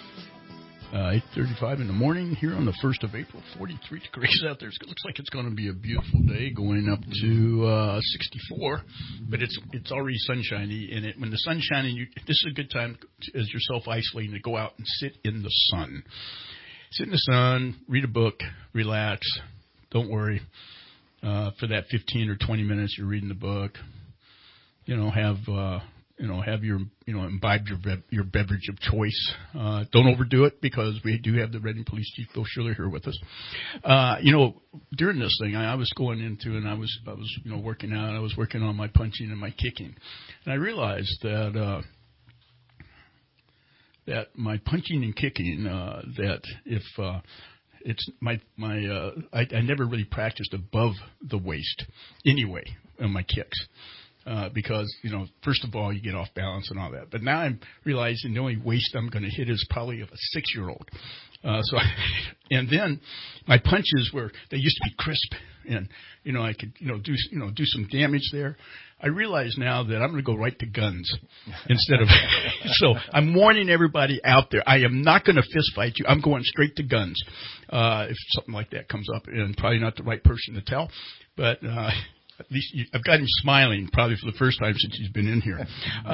8:35 in the morning here on the 1st of April, 43 degrees out there. It looks like it's going to be a beautiful day, going up to 64, but it's already sunshiny, and when the sun's shining, this is a good time as you're self-isolating to go out and sit in the sun. Sit in the sun, read a book, relax. Don't worry. For that 15 or 20 minutes you're reading the book, have your, imbibe your beverage of choice. Don't overdo it, because we do have the Reading Police Chief Bill Schiller here with us. During this thing, I was going into, and I was working out. I was working on my punching and my kicking, and I realized that my punching and kicking, that if it's I never really practiced above the waist anyway on my kicks. Because, first of all, you get off balance and all that. But now I'm realizing the only waist I'm going to hit is probably of a 6-year-old. And then my punches they used to be crisp, and, I could, do some damage there. I realize now that I'm going to go right to guns instead of, so I'm warning everybody out there. I am not going to fist fight you. I'm going straight to guns. If something like that comes up, and probably not the right person to tell, but, at least I've got him smiling probably for the first time since he's been in here.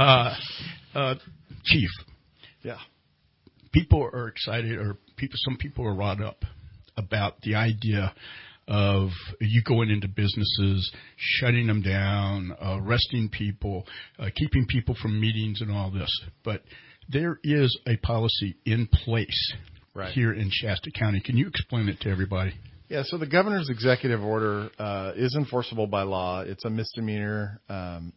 Chief. Yeah. People are excited, or some people are wrought up about the idea of you going into businesses, shutting them down, arresting people, keeping people from meetings and all this. But there is a policy in place here in Shasta County. Can you explain it to everybody? Yeah, so the governor's executive order is enforceable by law. It's a misdemeanor, and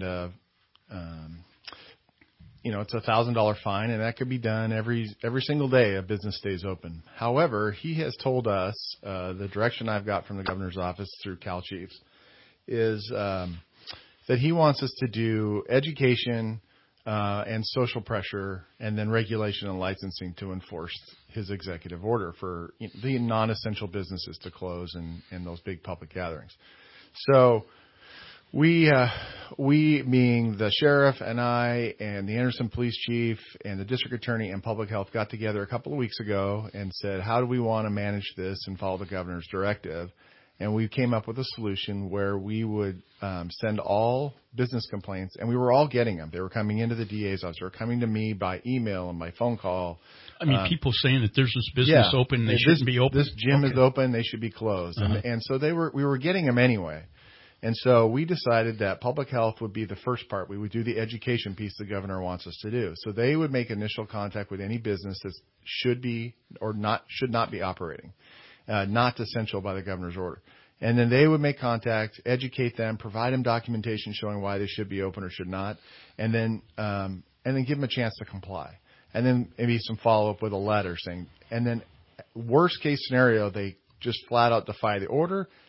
it's a $1,000 fine, and that could be done every single day a business stays open. However, he has told us, the direction I've got from the governor's office through Cal Chiefs is that he wants us to do education and social pressure, and then regulation and licensing to enforce his executive order for the non-essential businesses to close and those big public gatherings. So we being the sheriff and I and the Anderson police chief and the district attorney and public health got together a couple of weeks ago and said, how do we want to manage this and follow the governor's directive? And we came up with a solution where we would send all business complaints, and we were all getting them. They were coming into the DA's office. They were coming to me by email and by phone call. I mean, people saying that there's this business open, they shouldn't be open. This gym is open, they should be closed. Uh-huh. And so we were getting them anyway. And so we decided that public health would be the first part. We would do the education piece the governor wants us to do. So they would make initial contact with any business that should be or should not be operating, not essential by the governor's order. And then they would make contact, educate them, provide them documentation showing why they should be open or should not, and then give them a chance to comply. And then maybe some follow-up with a letter saying, and then worst case scenario, they just flat out defy the order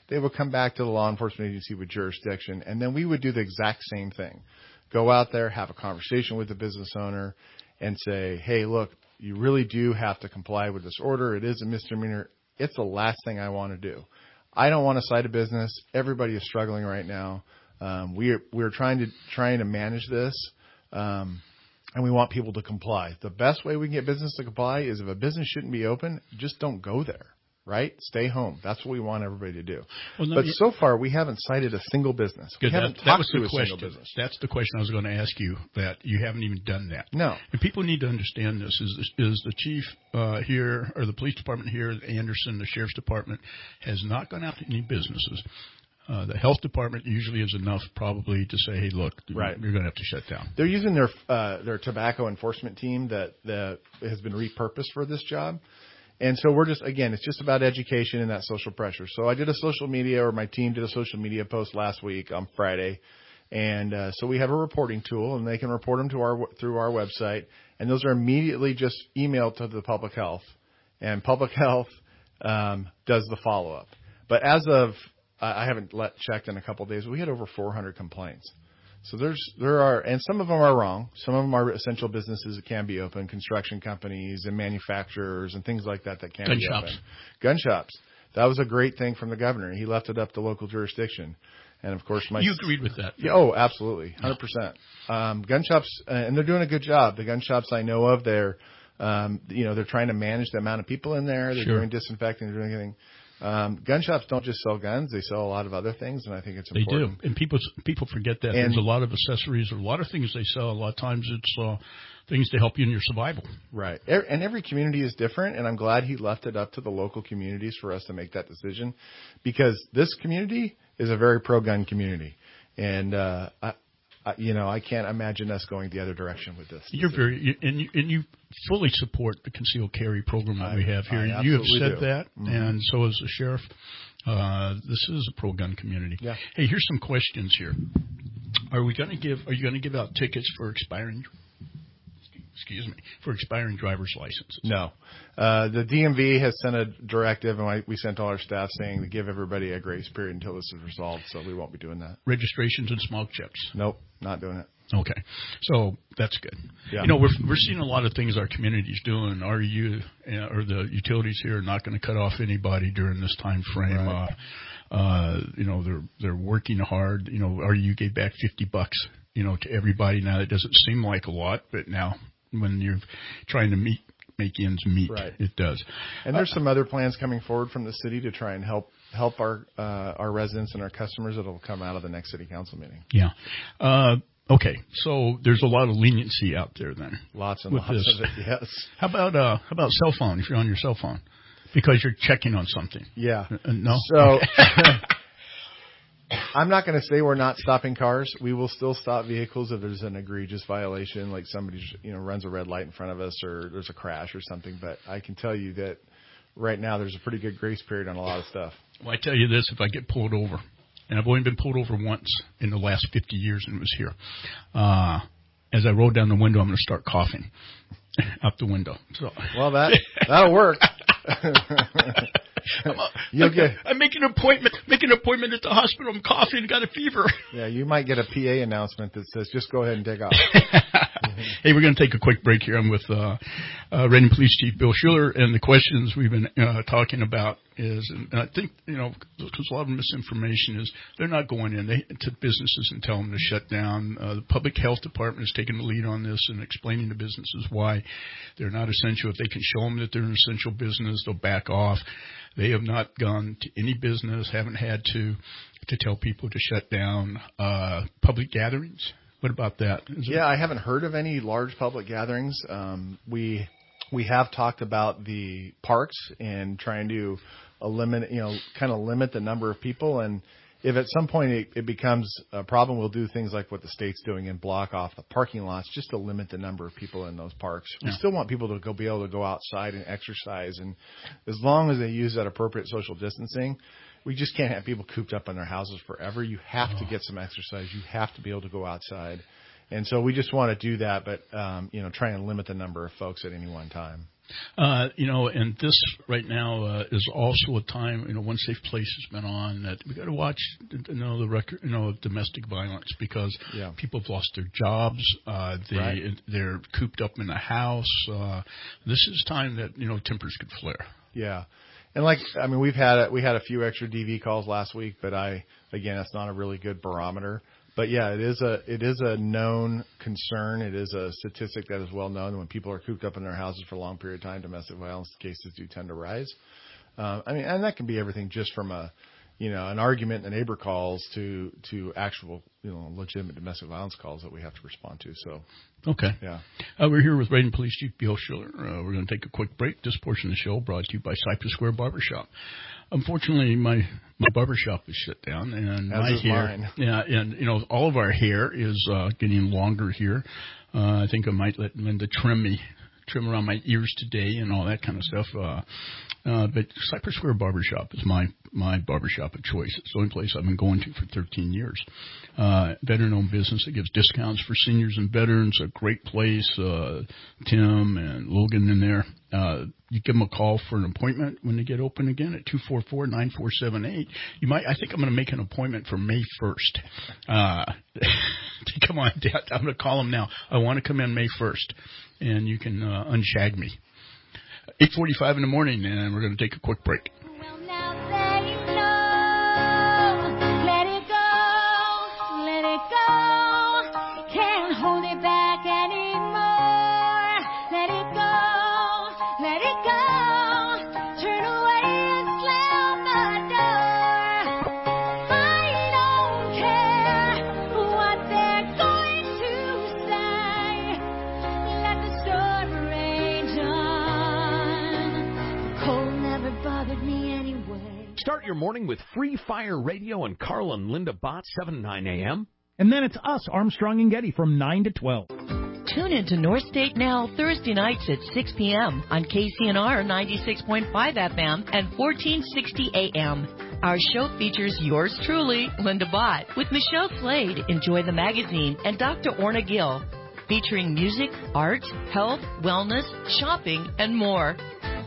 they would come back to the law enforcement agency with jurisdiction, and then we would do the exact same thing. Go out there, have a conversation with the business owner, and say, hey, look, you really do have to comply with this order. It is a misdemeanor. It's the last thing I want to do. I don't want to cite a business. Everybody is struggling right now. We're trying to manage this, and we want people to comply. The best way we can get business to comply is if a business shouldn't be open, just don't go there. Right? Stay home. That's what we want everybody to do. But so far, we haven't cited a single business. We haven't talked to a single business. That's the question I was going to ask you, that you haven't even done that. No. And people need to understand this. Is the chief here, or the police department here, Anderson, the sheriff's department, has not gone out to any businesses. The health department usually is enough probably to say, hey, look, right, you're going to have to shut down. They're using their tobacco enforcement team that has been repurposed for this job. And so we're it's just about education and that social pressure. So I did a social media, or my team did a social media post last week on Friday. And so we have a reporting tool, and they can report them through our website. And those are immediately just emailed to the public health. And public health does the follow-up. But as of, I haven't checked in a couple of days, we had over 400 complaints. So there are, and some of them are wrong. Some of them are essential businesses that can be open, construction companies and manufacturers and things like that can be open. Gun shops. That was a great thing from the governor. He left it up to local jurisdiction. And of course, you agreed with that. Yeah, oh, absolutely. 100%. Gun shops, and they're doing a good job. The gun shops I know of, they're trying to manage the amount of people in there. They're doing disinfecting, they're doing everything. Gun shops don't just sell guns; they sell a lot of other things, and I think it's important. They do, and people forget that. There's a lot of accessories, or a lot of things they sell. A lot of times, it's things to help you in your survival. Right, and every community is different, and I'm glad he left it up to the local communities for us to make that decision, because this community is a very pro-gun community, and I can't imagine us going the other direction with this. You're you fully support the concealed carry program that we have here. You have said that, and so has the sheriff. This is a pro-gun community. Yeah. Hey, here's some questions here. Are you going to give out tickets for expiring driver's licenses? No. The DMV has sent a directive, and we sent all our staff saying to give everybody a grace period until this is resolved, so we won't be doing that. Registrations and smog checks? Nope, not doing it. Okay. So that's good. Yeah. We're seeing a lot of things our community's doing. Or the utilities here are not going to cut off anybody during this time frame. Right. They're working hard. RU gave back $50, to everybody. Now, it doesn't seem like a lot, but now when you're trying to make ends meet, right, it does. And there's some other plans coming forward from the city to try and help our residents and our customers that'll come out of the next city council meeting. Yeah. Okay. So there's a lot of leniency out there then. Lots and lots of it, yes. How about cell phone, if you're on your cell phone? Because you're checking on something. Yeah. No? So I'm not going to say we're not stopping cars. We will still stop vehicles if there's an egregious violation, like somebody runs a red light in front of us, or there's a crash or something. But I can tell you that right now there's a pretty good grace period on a lot of stuff. Well, I tell you this, if I get pulled over, and I've only been pulled over once in the last 50 years, and it was here. As I rolled down the window, I'm going to start coughing out the window. So. Well, that'll work. I'm making an appointment at the hospital. I'm coughing, got a fever. Yeah, you might get a PA announcement that says, just go ahead and take off. Hey, we're going to take a quick break here. I'm with Reading Police Chief Bill Schuler, and the questions we've been talking about is, and I think, because a lot of misinformation is they're not going in to businesses and telling them to shut down. The Public Health Department is taking the lead on this and explaining to businesses why they're not essential. If they can show them that they're an essential business, they'll back off. They have not gone to any business, haven't had to tell people to shut down public gatherings. What about that? I haven't heard of any large public gatherings. We have talked about the parks and trying to limit the number of people. And if at some point it becomes a problem, we'll do things like what the state's doing and block off the parking lots just to limit the number of people in those parks. We still want people to be able to go outside and exercise. And as long as they use that appropriate social distancing, we just can't have people cooped up in their houses forever. You have to get some exercise. You have to be able to go outside. And so we just want to do that, but, try and limit the number of folks at any one time. And this right now is also a time, One Safe Place has been on, that we got to watch, the record, of domestic violence, because people have lost their jobs, they're cooped up in the house. This is time that, tempers could flare. Yeah. And we had a few extra DV calls last week, but it's not a really good barometer. But yeah, it is a known concern. It is a statistic that is well known. When people are cooped up in their houses for a long period of time, domestic violence cases do tend to rise. And that can be everything just from an argument the neighbor calls to actual, legitimate domestic violence calls that we have to respond to. So. Okay. Yeah. We're here with Reading Police Chief Bill Schiller. We're going to take a quick break. This portion of the show brought to you by Cypress Square Barbershop. Unfortunately, my barbershop is shut down, and as my is hair, mine. Yeah, and all of our hair is getting longer here. I think I might let Linda trim around my ears today and all that kind of stuff. But Cypress Square Barbershop is my barbershop of choice. It's the only place I've been going to for 13 years. Veteran-owned business that gives discounts for seniors and veterans. A great place. Tim and Logan in there. You give them a call for an appointment when they get open again at 244-9478. I think I'm going to make an appointment for May 1st. Come on, Dad. I'm going to call them now. I want to come in May 1st, and you can unshag me. 8:45 in the morning, and we're going to take a quick break. Start your morning with Free Fire Radio and Carl and Linda Bott, 7 to 9 a.m. And then it's us, Armstrong and Getty, from 9 to 12. Tune into North State Now Thursday nights at 6 p.m. on KCNR 96.5 FM and 1460 AM. Our show features yours truly, Linda Bott, with Michelle Slade, Enjoy the Magazine, and Dr. Orna Gill, featuring music, art, health, wellness, shopping, and more.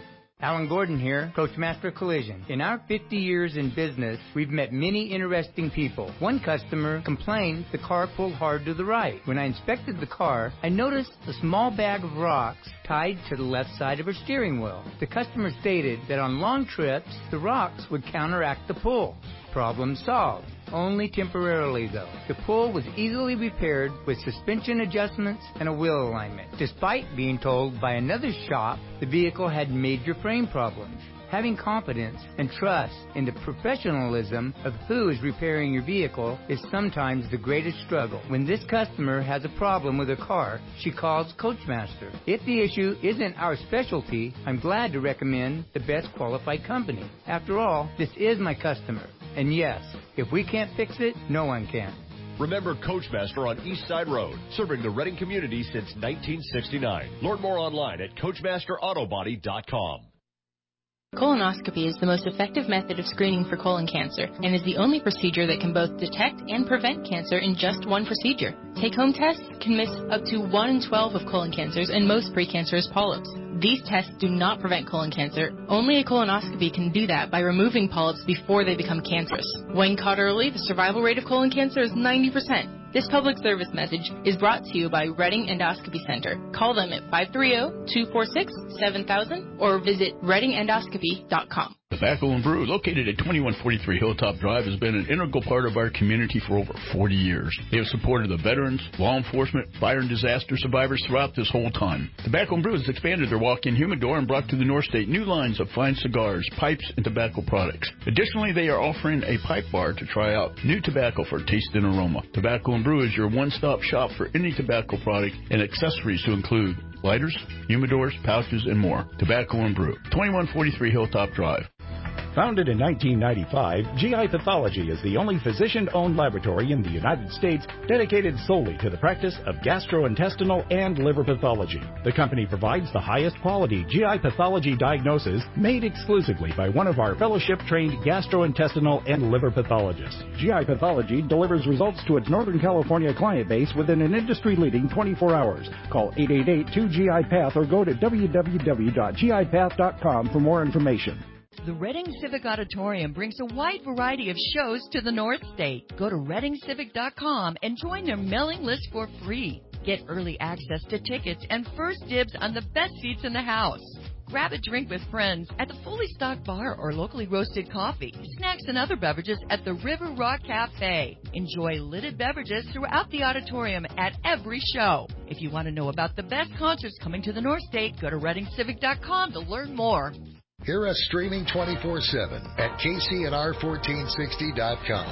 Alan Gordon here, Coachmaster Collision. In our 50 years in business, we've met many interesting people. One customer complained the car pulled hard to the right. When I inspected the car, I noticed a small bag of rocks tied to the left side of her steering wheel. The customer stated that on long trips, the rocks would counteract the pull. Problem solved. Only temporarily, though. The pull was easily repaired with suspension adjustments and a wheel alignment. Despite being told by another shop the vehicle had major frame problems. Having confidence and trust in the professionalism of who is repairing your vehicle is sometimes the greatest struggle. When this customer has a problem with her car, she calls Coachmaster. If the issue isn't our specialty, I'm glad to recommend the best qualified company. After all, this is my customer. And yes, if we can't fix it, no one can. Remember Coachmaster on East Side Road, serving the Reading community since 1969. Learn more online at CoachmasterAutobody.com. Colonoscopy is the most effective method of screening for colon cancer and is the only procedure that can both detect and prevent cancer in just one procedure. Take-home tests can miss up to 1 in 12 of colon cancers and most precancerous polyps. These tests do not prevent colon cancer. Only a colonoscopy can do that by removing polyps before they become cancerous. When caught early, the survival rate of colon cancer is 90%. This public service message is brought to you by Reading Endoscopy Center. Call them at 530-246-7000 or visit readingendoscopy.com. Tobacco and Brew, located at 2143 Hilltop Drive, has been an integral part of our community for over 40 years. They have supported the veterans, law enforcement, fire and disaster survivors throughout this whole time. Tobacco and Brew has expanded their walk-in humidor and brought to the North State new lines of fine cigars, pipes, and tobacco products. Additionally, they are offering a pipe bar to try out new tobacco for taste and aroma. Tobacco and Brew is your one-stop shop for any tobacco product and accessories to include lighters, humidors, pouches, and more. Tobacco and Brew, 2143 Hilltop Drive. Founded in 1995, GI Pathology is the only physician-owned laboratory in the United States dedicated solely to the practice of gastrointestinal and liver pathology. The company provides the highest quality GI pathology diagnosis made exclusively by one of our fellowship-trained gastrointestinal and liver pathologists. GI Pathology delivers results to its Northern California client base within an industry-leading 24 hours. Call 888-2GI-PATH or go to www.gipath.com for more information. The Reading Civic Auditorium brings a wide variety of shows to the North State. Go to readingcivic.com and join their mailing list for free. Get early access to tickets and first dibs on the best seats in the house. Grab a drink with friends at the fully stocked bar or locally roasted coffee, snacks, and other beverages at the River Rock Cafe. Enjoy lidded beverages throughout the auditorium at every show. If you want to know about the best concerts coming to the North State, go to readingcivic.com to learn more. Hear us streaming 24/7 at KCNR1460.com.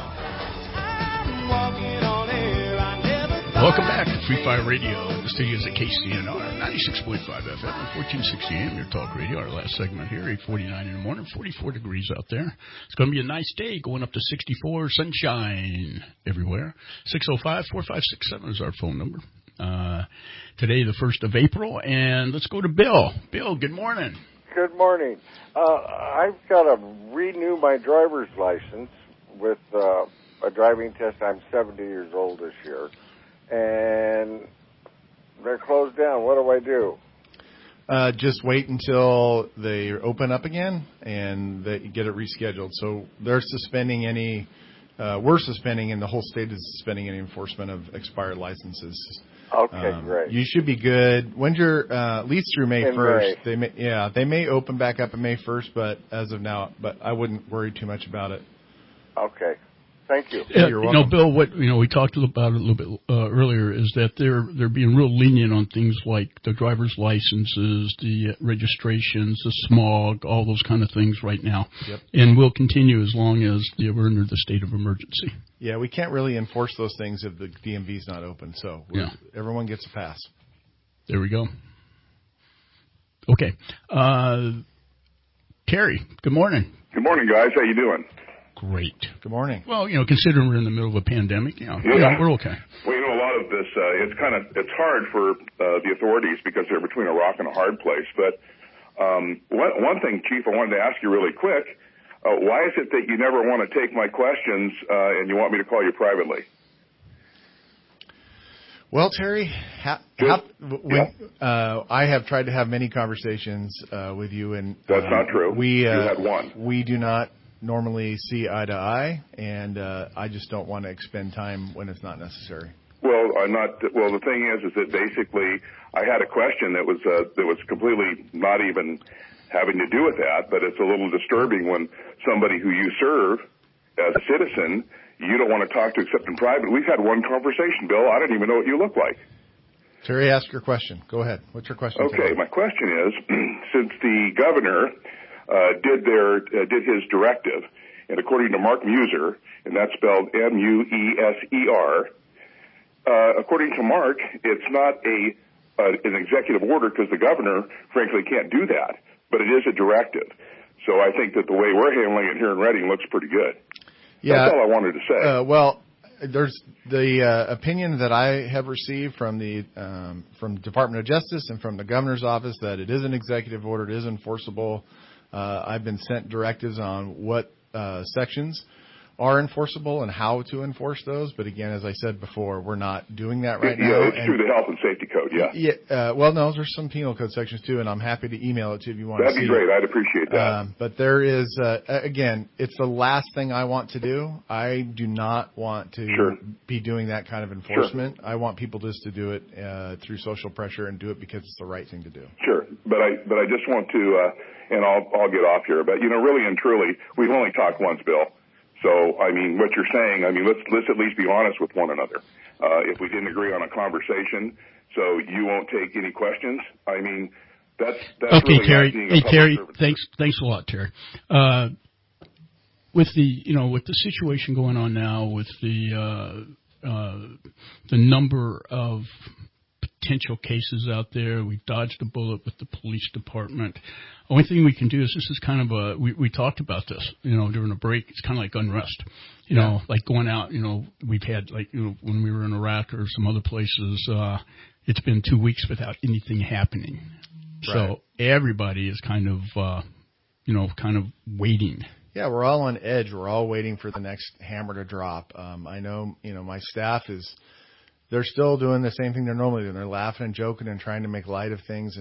Welcome back to Free Fire Radio. The studios at KCNR 96.5 FM and 1460 AM. Your talk radio. Our last segment here, 8:49 in the morning, 44 degrees out there. It's going to be a nice day, going up to 64, sunshine everywhere. 605-4567 is our phone number. Today, the 1st of April, and let's go to Bill. Bill, good morning. Good morning. I've got to renew my driver's license with a driving test. I'm 70 years old this year, and they're closed down. What do I do? Just wait until they open up again and they get it rescheduled. So they're suspending any, we're suspending, and the whole state is suspending any enforcement of expired licenses. Okay, great. You should be good. When's your at least through May 1st? They may open back up on May 1st, but as of now, I wouldn't worry too much about it. Okay. Thank you. You're welcome. Bill, what we talked about it a little bit earlier is that they're being real lenient on things like the driver's licenses, the registrations, the smog, all those kind of things right now. Yep. And will continue as long as we're under the state of emergency. Yeah, we can't really enforce those things if the DMV is not open. So everyone gets a pass. There we go. Okay, Terry. Good morning. Good morning, guys. How you doing? Great. Good morning. Well, considering we're in the middle of a pandemic, we're okay. Well, a lot of this, it's hard for the authorities because they're between a rock and a hard place. But one thing, Chief, I wanted to ask you really quick. Why is it that you never want to take my questions and you want me to call you privately? Well, Terry, I have tried to have many conversations with you, and that's not true. You had one. We do not normally see eye to eye, and I just don't want to expend time when it's not necessary. Well, the thing is that basically I had a question that was completely not even having to do with that, but it's a little disturbing when somebody who you serve as a citizen, you don't want to talk to except in private. We've had one conversation, Bill. I don't even know what you look like. Terry, ask your question. Go ahead. What's your question? Okay, my question is, since the governor did his directive, and according to Mark Muser, and that's spelled M-U-E-S-E-R, according to Mark, it's not an executive order because the governor, frankly, can't do that, but it is a directive. So I think that the way we're handling it here in Reading looks pretty good. Yeah, that's all I wanted to say. Well, there's the opinion that I have received from the Department of Justice and from the governor's office that it is an executive order, it is enforceable. I've been sent directives on what sections are enforceable and how to enforce those. But again, as I said before, we're not doing that right now. Yeah, it's through the Health and Safety Code, well, no, there's some penal code sections too, and I'm happy to email it to you if you want to see. That'd be great. I'd appreciate that. But there is, again, it's the last thing I want to do. I do not want to be doing that kind of enforcement. I want people just to do it through social pressure and do it because it's the right thing to do. Sure, but I just want to, and I'll get off here. But really and truly, we've only talked once, Bill. So, I mean, what you're saying, let's at least be honest with one another. If we didn't agree on a conversation, so you won't take any questions, that's okay, really Terry. being Hey, Terry, service. thanks a lot, Terry. With the situation going on now, with the number of potential cases out there. We've dodged a bullet with the police department. Only thing we can do is this is kind of we talked about this, during a break. It's kind of like unrest, like going out, we've had when we were in Iraq or some other places, it's been 2 weeks without anything happening. Right. So everybody is kind of waiting. Yeah, we're all on edge. We're all waiting for the next hammer to drop. I know, my staff they're still doing the same thing they're normally doing. They're laughing and joking and trying to make light of things,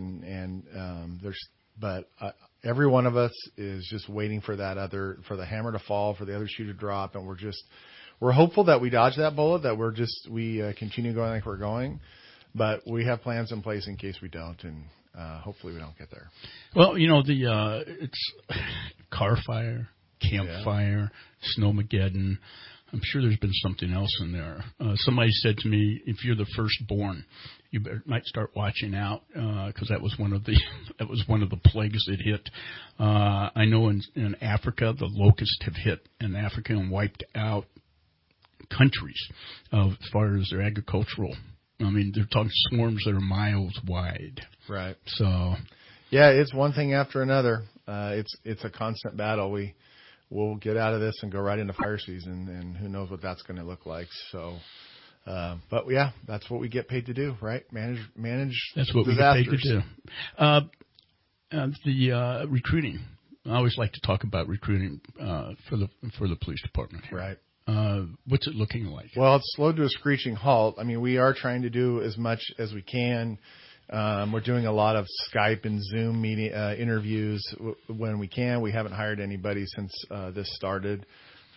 but every one of us is just waiting for for the hammer to fall, for the other shoe to drop, and we're hopeful that we dodge that bullet, that we continue going like we're going, but we have plans in place in case we don't, and hopefully we don't get there. Well, it's car fire, campfire, snowmageddon. I'm sure there's been something else in there. Somebody said to me, if you're the firstborn, you might start watching out, because that was one of the plagues that hit. I know in Africa, the locusts have hit in Africa and wiped out countries as far as their agricultural. I mean, they're talking swarms that are miles wide. Right. So, yeah, it's one thing after another. It's a constant battle. We'll get out of this and go right into fire season, and who knows what that's going to look like. So, but yeah, that's what we get paid to do, right? Manage. That's what disasters. We get paid to do. The recruiting. I always like to talk about recruiting for the police department here. Right. What's it looking like? Well, it's slowed to a screeching halt. I mean, we are trying to do as much as we can. We're doing a lot of Skype and Zoom meeting interviews when we can. We haven't hired anybody since this started.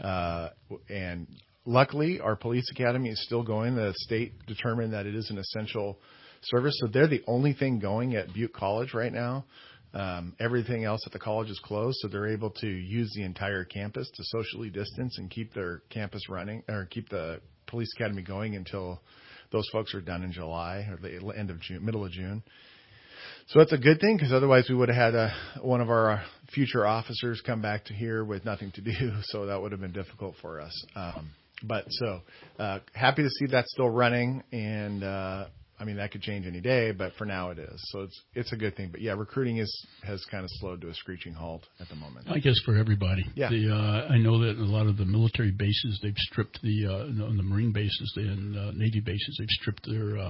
And luckily, our police academy is still going. The state determined that it is an essential service. So they're the only thing going at Butte College right now. Everything else at the college is closed. So they're able to use the entire campus to socially distance and keep their campus running, or keep the police academy going until those folks are done in July or the end of June, middle of June. So that's a good thing, because otherwise we would have had one of our future officers come back to here with nothing to do. So that would have been difficult for us. But happy to see that's still running. And, I mean, that could change any day, but for now it is. So it's a good thing. But yeah, recruiting has kind of slowed to a screeching halt at the moment. I guess for everybody. Yeah. I know that a lot of the military bases, they've stripped the Marine bases and Navy bases, they've stripped their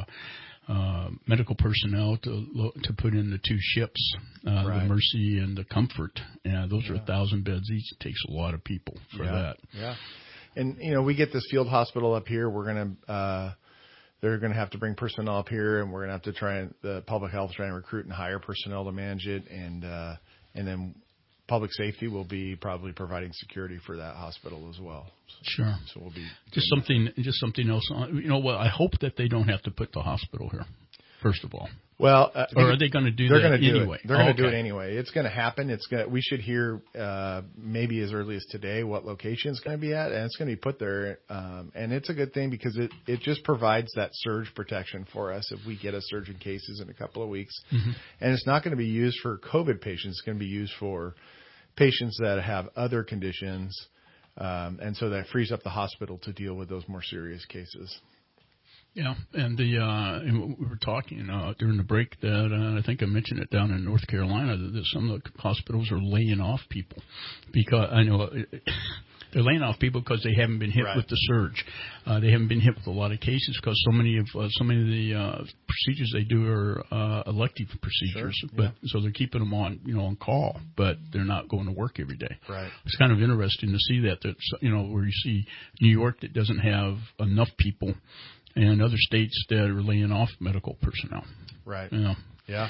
medical personnel to put in the two ships, right. The Mercy and the Comfort. And those are 1,000 beds each. It takes a lot of people for that. Yeah. And, we get this field hospital up here. We're going to, they're going to have to bring personnel up here, and we're going to have to the public health try and recruit and hire personnel to manage it. And then public safety will be probably providing security for that hospital as well. Sure. So we'll be just something else. I hope that they don't have to put the hospital here, first of all. Well, or are they going to do that anyway? They're going to do it anyway. It's going to happen. We should hear maybe as early as today what location it's going to be at, and it's going to be put there. And it's a good thing, because it just provides that surge protection for us if we get a surge in cases in a couple of weeks. Mm-hmm. And it's not going to be used for COVID patients. It's going to be used for patients that have other conditions, and so that frees up the hospital to deal with those more serious cases. Yeah, and and we were talking during the break that I think I mentioned it down in North Carolina that some of the hospitals are laying off people, because I know they're laying off people because they haven't been hit right. with the surge. They haven't been hit with a lot of cases because so many of the procedures they do are elective procedures. Sure. But so they're keeping them on call, but they're not going to work every day. Right. It's kind of interesting to see that where you see New York that doesn't have enough people, and other states that are laying off medical personnel. Right. Yeah.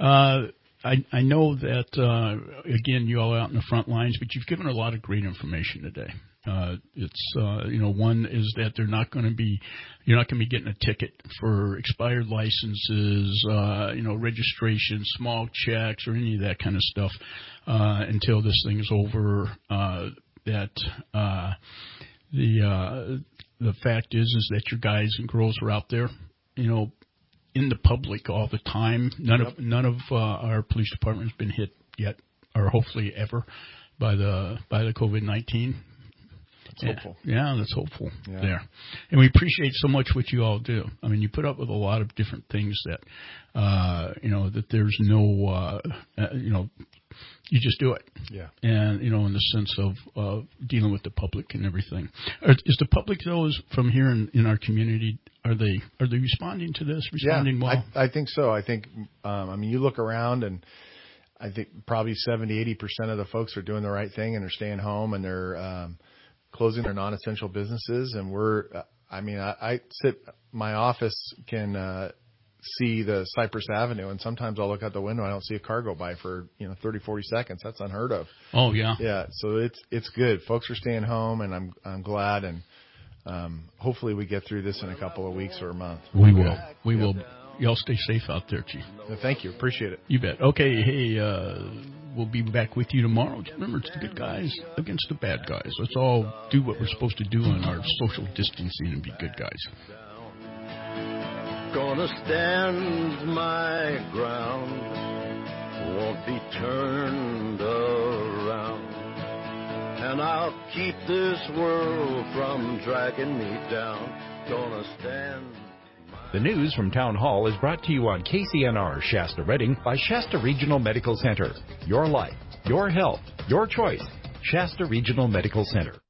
I know that, again, you all are out in the front lines, but you've given a lot of great information today. One is that you're not going to be getting a ticket for expired licenses, registration, small checks, or any of that kind of stuff, until this thing is over. The fact is that your guys and girls are out there, in the public all the time. None of our police department has been hit yet, or hopefully ever, by the COVID-19. It's hopeful. Yeah, that's hopeful Yeah. And we appreciate so much what you all do. I mean, you put up with a lot of different things that, that there's no, you just do it. Yeah. And, in the sense of dealing with the public and everything. Is the public, though, from here in our community, are they responding to this? Responding well? I think so. I think, you look around and I think probably 70-80% of the folks are doing the right thing and they're staying home and they're closing their non-essential businesses. And I sit, my office can see the Cypress Avenue, and sometimes I'll look out the window and I don't see a car go by for 30-40 seconds. That's unheard of. Oh yeah. Yeah. So it's good. Folks are staying home, and I'm glad, and hopefully we get through this in a couple of weeks or a month. We will. Y'all stay safe out there, Chief. Thank you. Appreciate it. You bet. Okay. Hey, we'll be back with you tomorrow. Remember, it's the good guys against the bad guys. Let's all do what we're supposed to do in our social distancing and be good guys. Gonna stand my ground, won't be turned around, and I'll keep this world from dragging me down. Gonna stand. The news from Town Hall is brought to you on KCNR Shasta Redding by Shasta Regional Medical Center. Your life, your health, your choice. Shasta Regional Medical Center.